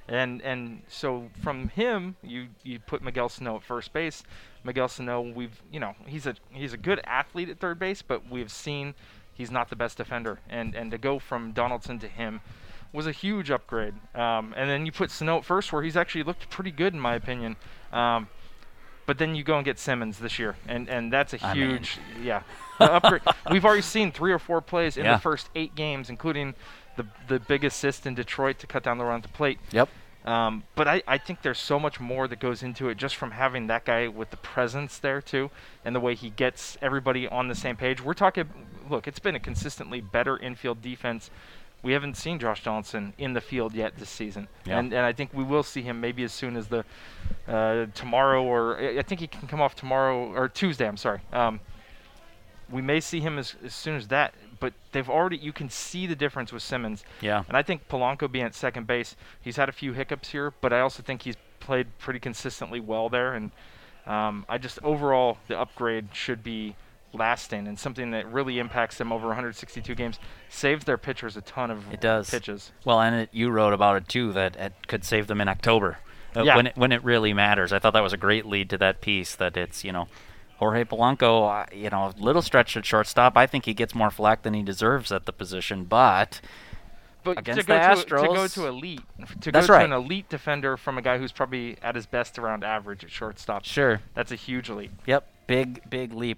And so from him, you put Miguel Sano at first base. Miguel Sano, he's a good athlete at third base, but we've seen he's not the best defender. And to go from Donaldson to him was a huge upgrade. And then you put Sano at first, where he's actually looked pretty good in my opinion. But then you go and get Simmons this year, and that's a huge upgrade. We've already seen 3 or 4 plays in the first 8 games, including the big assist in Detroit to cut down the run at the plate. Yep. But I think there's so much more that goes into it just from having that guy with the presence there too, and the way he gets everybody on the same page. We're talking, look, it's been a consistently better infield defense. We haven't seen Josh Donaldson in the field yet this season, and I think we will see him maybe as soon as the tomorrow, or I think he can come off tomorrow or Tuesday. I'm sorry. We may see him as soon as that, but you can see the difference with Simmons. Yeah. And I think Polanco being at second base, he's had a few hiccups here, but I also think he's played pretty consistently well there. And I just overall, the upgrade should be lasting and something that really impacts them over 162 games, saves their pitchers a ton of pitches. Well, and you wrote about it too, that it could save them in October when it really matters. I thought that was a great lead to that piece, that it's, Jorge Polanco, little stretched at shortstop. I think he gets more flack than he deserves at the position, but against the Astros, to go to an elite defender from a guy who's probably at his best around average at shortstop. Sure, that's a huge leap. Yep, big leap.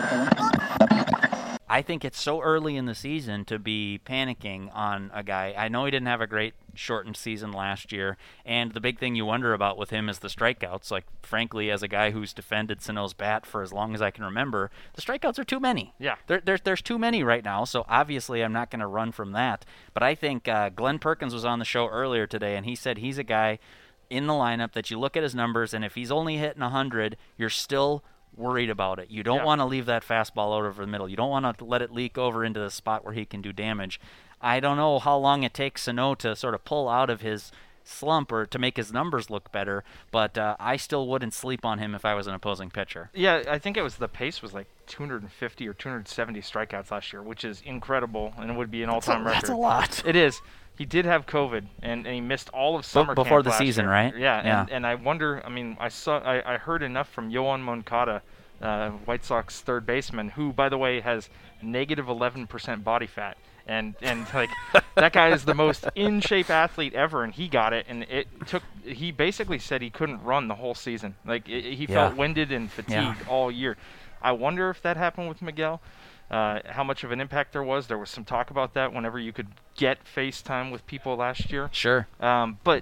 I think it's so early in the season to be panicking on a guy. I know he didn't have a great shortened season last year, and the big thing you wonder about with him is the strikeouts. Like, frankly, as a guy who's defended Sano's bat for as long as I can remember, the strikeouts are too many. Yeah. There's too many right now, so obviously I'm not going to run from that. But I think Glenn Perkins was on the show earlier today, and he said he's a guy in the lineup that you look at his numbers, and if he's only hitting 100, you're still worried about it. You don't want to leave that fastball out over the middle. You don't want to let it leak over into the spot where he can do damage. I don't know how long it takes Sano to sort of pull out of his slump or to make his numbers look better, but I still wouldn't sleep on him if I was an opposing pitcher. Yeah, I think the pace was like 250 or 270 strikeouts last year, which is incrable, and it would be an all-time record. That's a lot. It is. He did have COVID, and he missed all of summer camp before the last season, year. right? Yeah. And I wonder. I mean, I heard enough from Yoan Moncada, White Sox third baseman, who, by the way, has negative 11% body fat, and like that guy is the most in shape athlete ever, and he got it, and he basically said he couldn't run the whole season. Like he felt winded and fatigued all year. I wonder if that happened with Miguel. How much of an impact there was. There was some talk about that whenever you could get FaceTime with people last year. Sure. But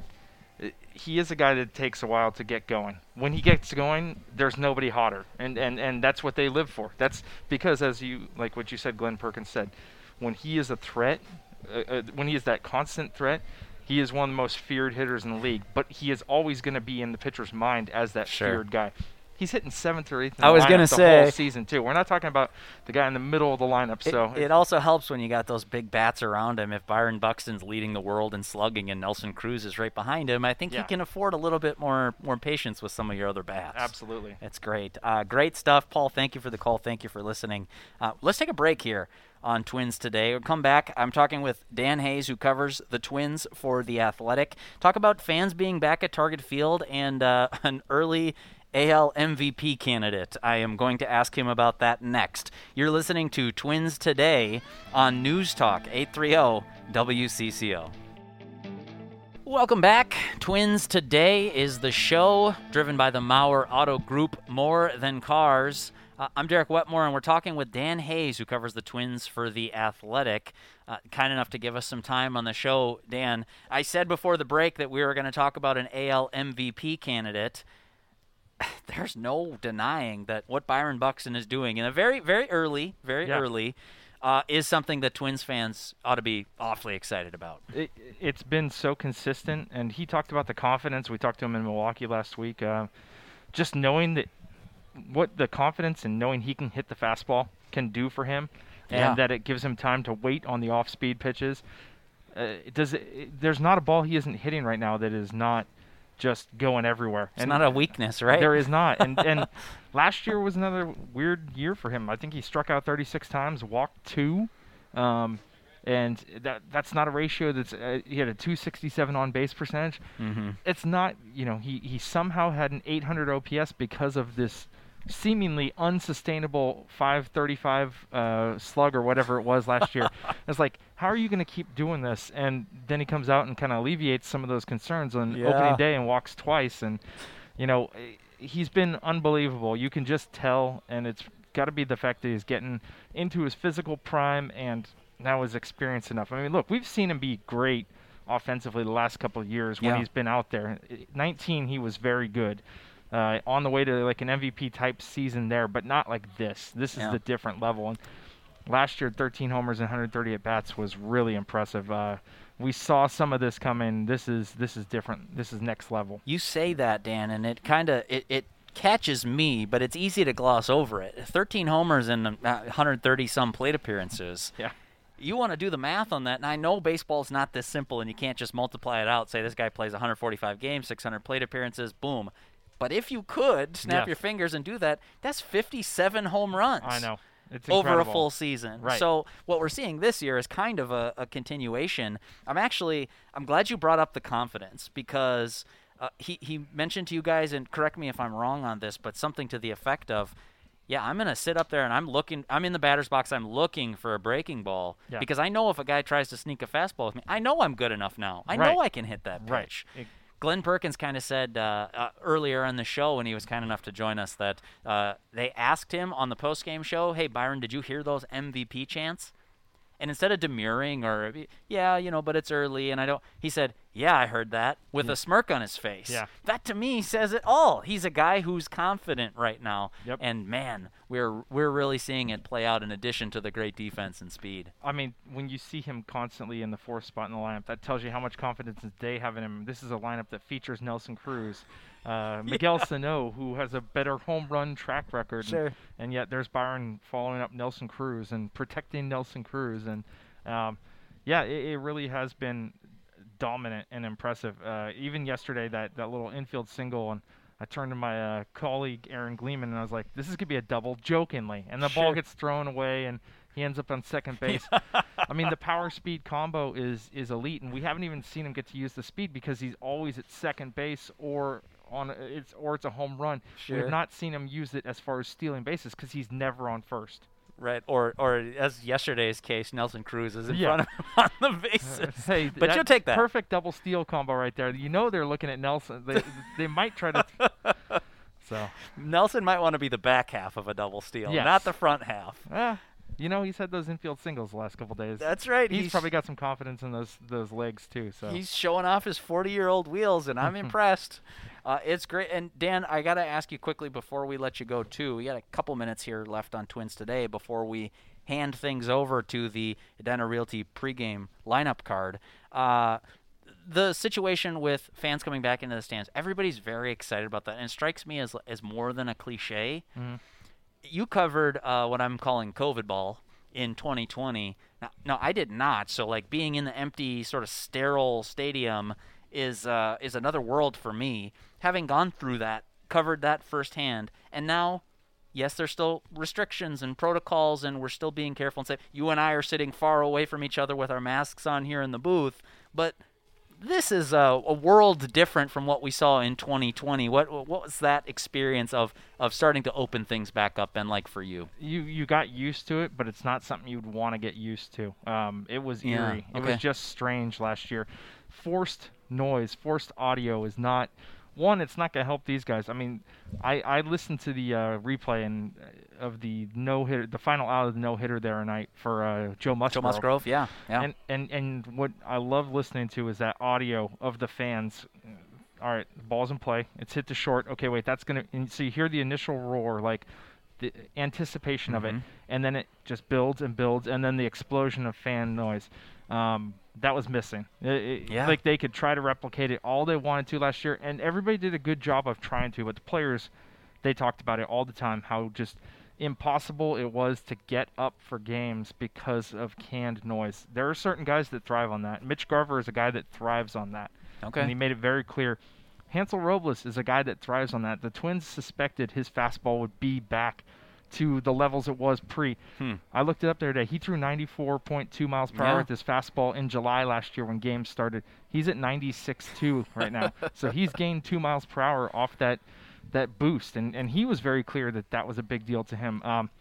he is a guy that takes a while to get going. When he gets going, there's nobody hotter. And that's what they live for. That's because, as you, like what you said, Glenn Perkins said, when he is a threat, when he is that constant threat, he is one of the most feared hitters in the league. But he is always going to be in the pitcher's mind as that feared guy. He's hitting 7th or 8th in the lineup the whole season, too. We're not talking about the guy in the middle of the lineup. It also helps when you got those big bats around him. If Byron Buxton's leading the world in slugging and Nelson Cruz is right behind him, I think he can afford a little bit more patience with some of your other bats. Absolutely. It's great. Great stuff. Paul, thank you for the call. Thank you for listening. Let's take a break here on Twins Today. We'll come back. I'm talking with Dan Hayes, who covers the Twins for The Athletic. Talk about fans being back at Target Field and an early AL MVP candidate. I am going to ask him about that next. You're listening to Twins Today on News Talk 830 WCCO. Welcome back. Twins Today is the show driven by the Mauer Auto Group, more than cars. I'm Derek Wetmore, and we're talking with Dan Hayes, who covers the Twins for The Athletic. Kind enough to give us some time on the show. Dan, I said before the break that we were going to talk about an AL MVP candidate. There's no denying that what Byron Buxton is doing in a very, very early, is something that Twins fans ought to be awfully excited about. It's been so consistent, and he talked about the confidence. We talked to him in Milwaukee last week. Just knowing that what the confidence and knowing he can hit the fastball can do for him, and that it gives him time to wait on the off-speed pitches. There's not a ball he isn't hitting right now that is not just going everywhere. It's not a weakness, right? There is not. And last year was another weird year for him. I think he struck out 36 times, walked 2. And that's not a ratio that's he had a 267 on base percentage. Mm-hmm. It's not, he somehow had an 800 OPS because of this seemingly unsustainable 535 slug or whatever it was last year. It's like, how are you going to keep doing this? And then he comes out and kind of alleviates some of those concerns on opening day and walks twice. And, he's been unbelievable. You can just tell, and it's got to be the fact that he's getting into his physical prime and now is experienced enough. I mean, look, we've seen him be great offensively the last couple of years when he's been out there. 19, he was very good. On the way to like an MVP type season there, but not like this. This is the different level. And last year, 13 homers and 130 at bats was really impressive. We saw some of this coming. This is different. This is next level. You say that, Dan, and it kind of it catches me, but it's easy to gloss over it. 13 homers and 130 some plate appearances. Yeah. You want to do the math on that, and I know baseball's not this simple, and you can't just multiply it out. Say this guy plays 145 games, 600 plate appearances, boom. But if you could snap your fingers and do that, that's 57 home runs. I know. It's over incredible. A full season. Right. So what we're seeing this year is kind of a continuation. I'm glad you brought up the confidence because he mentioned to you guys, and correct me if I'm wrong on this, but something to the effect of, I'm going to sit up there and I'm in the batter's box, I'm looking for a breaking ball because I know if a guy tries to sneak a fastball with me, I know I'm good enough now. I know I can hit that pitch. Right. Glenn Perkins kind of said earlier on the show when he was kind enough to join us that they asked him on the postgame show, hey, Byron, did you hear those MVP chants? And instead of demurring or, but it's early and I don't, he said, I heard that with a smirk on his face. Yeah. That to me says it all. He's a guy who's confident right now. Yep. And man, we're really seeing it play out in addition to the great defense and speed. I mean, when you see him constantly in the fourth spot in the lineup, that tells you how much confidence they have in him. This is a lineup that features Nelson Cruz, Miguel Sano, who has a better home run track record. Sure. And yet there's Byron following up Nelson Cruz and protecting Nelson Cruz. And, it really has been dominant and impressive. Even yesterday, that little infield single, and I turned to my colleague Aaron Gleeman, and I was like, this is going to be a double, jokingly. And the ball gets thrown away, and he ends up on second base. I mean, the power-speed combo is elite, and we haven't even seen him get to use the speed because he's always at second base or it's a home run. Sure. We have not seen him use it as far as stealing bases because he's never on first. Right, or as yesterday's case, Nelson Cruz is in front of him on the bases. Hey, but you'll take that. Perfect double steal combo right there. They're looking at Nelson. They might try to. So Nelson might want to be the back half of a double steal, not the front half. He's had those infield singles the last couple of days. That's right. He's probably got some confidence in those legs too. So he's showing off his 40-year-old wheels, and I'm impressed. It's great. And Dan, I got to ask you quickly before we let you go too. We got a couple minutes here left on Twins Today before we hand things over to the Edina Realty pregame lineup card. The situation with fans coming back into the stands, everybody's very excited about that, and it strikes me as more than a cliche. Mm-hmm. You covered what I'm calling COVID ball in 2020. No, I did not. So like being in the empty sort of sterile stadium is another world for me. Having gone through that, covered that firsthand, and now, yes, there's still restrictions and protocols, and we're still being careful and safe. You and I are sitting far away from each other with our masks on here in the booth, but this is a world different from what we saw in 2020. What was that experience of starting to open things back up been like for you? You got used to it, but it's not something you'd want to get used to. It was eerie. Okay. It was just strange last year. Forced noise, forced audio is not – one, it's not going to help these guys. I mean, I listened to the replay of the no-hitter, the final out of the no-hitter there tonight for Joe Musgrove. Joe Musgrove, yeah. And what I love listening to is that audio of the fans. All right, the ball's in play. It's hit to short. Okay, wait, that's going to – so you hear the initial roar, like the anticipation of it, and then it just builds and builds, and then the explosion of fan noise. That was missing. Like they could try to replicate it all they wanted to last year, and everybody did a good job of trying to, but the players, they talked about it all the time, how just impossible it was to get up for games because of canned noise. There are certain guys that thrive on that. Mitch Garver is a guy that thrives on that. Okay. And he made it very clear. Hansel Robles is a guy that thrives on that. The Twins suspected his fastball would be back to the levels it was pre. I looked it up the other day. He threw 94.2 miles per hour with his fastball in July last year when games started. He's at 96.2 right now. So he's gained 2 miles per hour off that boost, and he was very clear that was a big deal to him.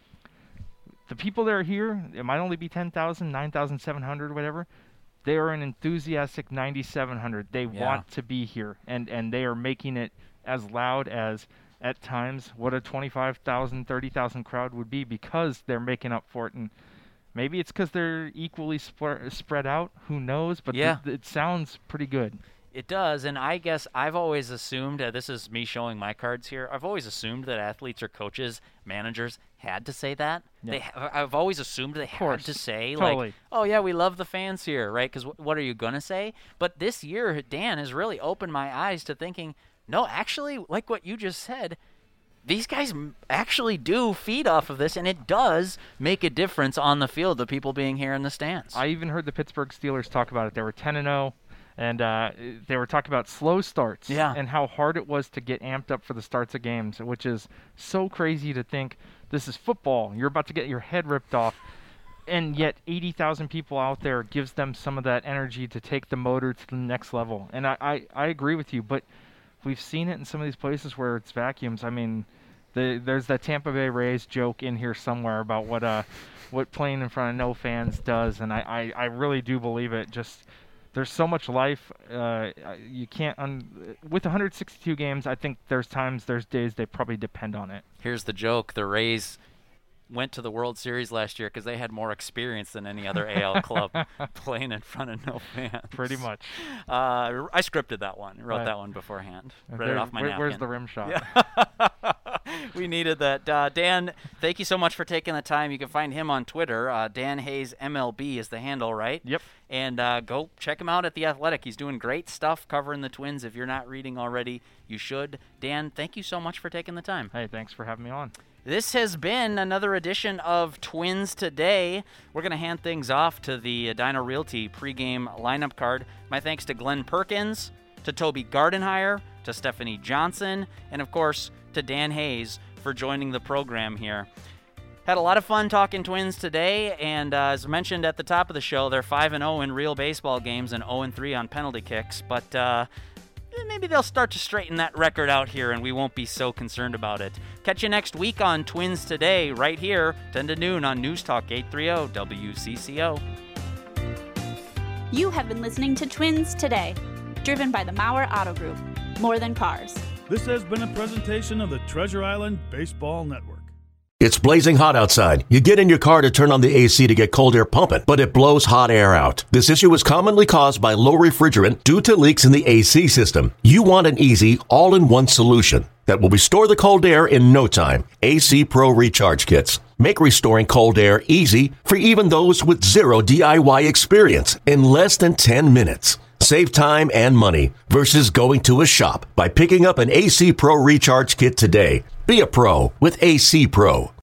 The people that are here, it might only be 10,000, 9,700, whatever. They are an enthusiastic 9,700. They want to be here, and they are making it as loud as at times what a 25,000, 30,000 crowd would be, because they're making up for it. And maybe it's because they're equally spread out. Who knows? But it sounds pretty good. It does, and I guess I've always assumed, this is me showing my cards here, I've always assumed that athletes or coaches, managers, had to say that. I've always assumed they had to say, like, oh, yeah, we love the fans here, right? Because what are you going to say? But this year, Dan has really opened my eyes to thinking, no, actually, like what you just said, these guys actually do feed off of this, and it does make a difference on the field, the people being here in the stands. I even heard the Pittsburgh Steelers talk about it. They were 10-0. And they were talking about slow starts and how hard it was to get amped up for the starts of games, which is so crazy to think this is football. You're about to get your head ripped off, and yet 80,000 people out there gives them some of that energy to take the motor to the next level. And I agree with you, but we've seen it in some of these places where it's vacuums. I mean, there's that Tampa Bay Rays joke in here somewhere about what playing in front of no fans does, and I really do believe it. Just there's so much life. You can't with 162 games. I think there's days they probably depend on it. Here's the joke: the Rays went to the World Series last year because they had more experience than any other AL club playing in front of no fans. Pretty much. I scripted that one. Wrote that one beforehand. Read it off my napkin. Where's the rim shot? Yeah. We needed that. Dan, thank you so much for taking the time. You can find him on Twitter. Dan Hayes MLB is the handle, right? Yep. And go check him out at The Athletic. He's doing great stuff covering the Twins. If you're not reading already, you should. Dan, thank you so much for taking the time. Hey, thanks for having me on. This has been another edition of Twins Today. We're going to hand things off to the Dino Realty pregame lineup card. My thanks to Glenn Perkins, to Toby Gardenhire, to Stephanie Johnson, and, of course, to Dan Hayes for joining the program here. Had a lot of fun talking Twins today, and as mentioned at the top of the show, they're 5-0 in real baseball games and 0-3 on penalty kicks, but maybe they'll start to straighten that record out here, and we won't be so concerned about it. Catch you next week on Twins Today, right here, 10 to noon on News Talk 830 WCCO. You have been listening to Twins Today, driven by the Mauer Auto Group. More than cars. This has been a presentation of the Treasure Island Baseball Network. It's blazing hot outside. You get in your car to turn on the AC to get cold air pumping, but it blows hot air out. This issue is commonly caused by low refrigerant due to leaks in the AC system. You want an easy, all-in-one solution that will restore the cold air in no time. AC Pro Recharge Kits make restoring cold air easy for even those with zero DIY experience in less than 10 minutes. Save time and money versus going to a shop by picking up an AC Pro Recharge Kit today. Be a pro with AC Pro.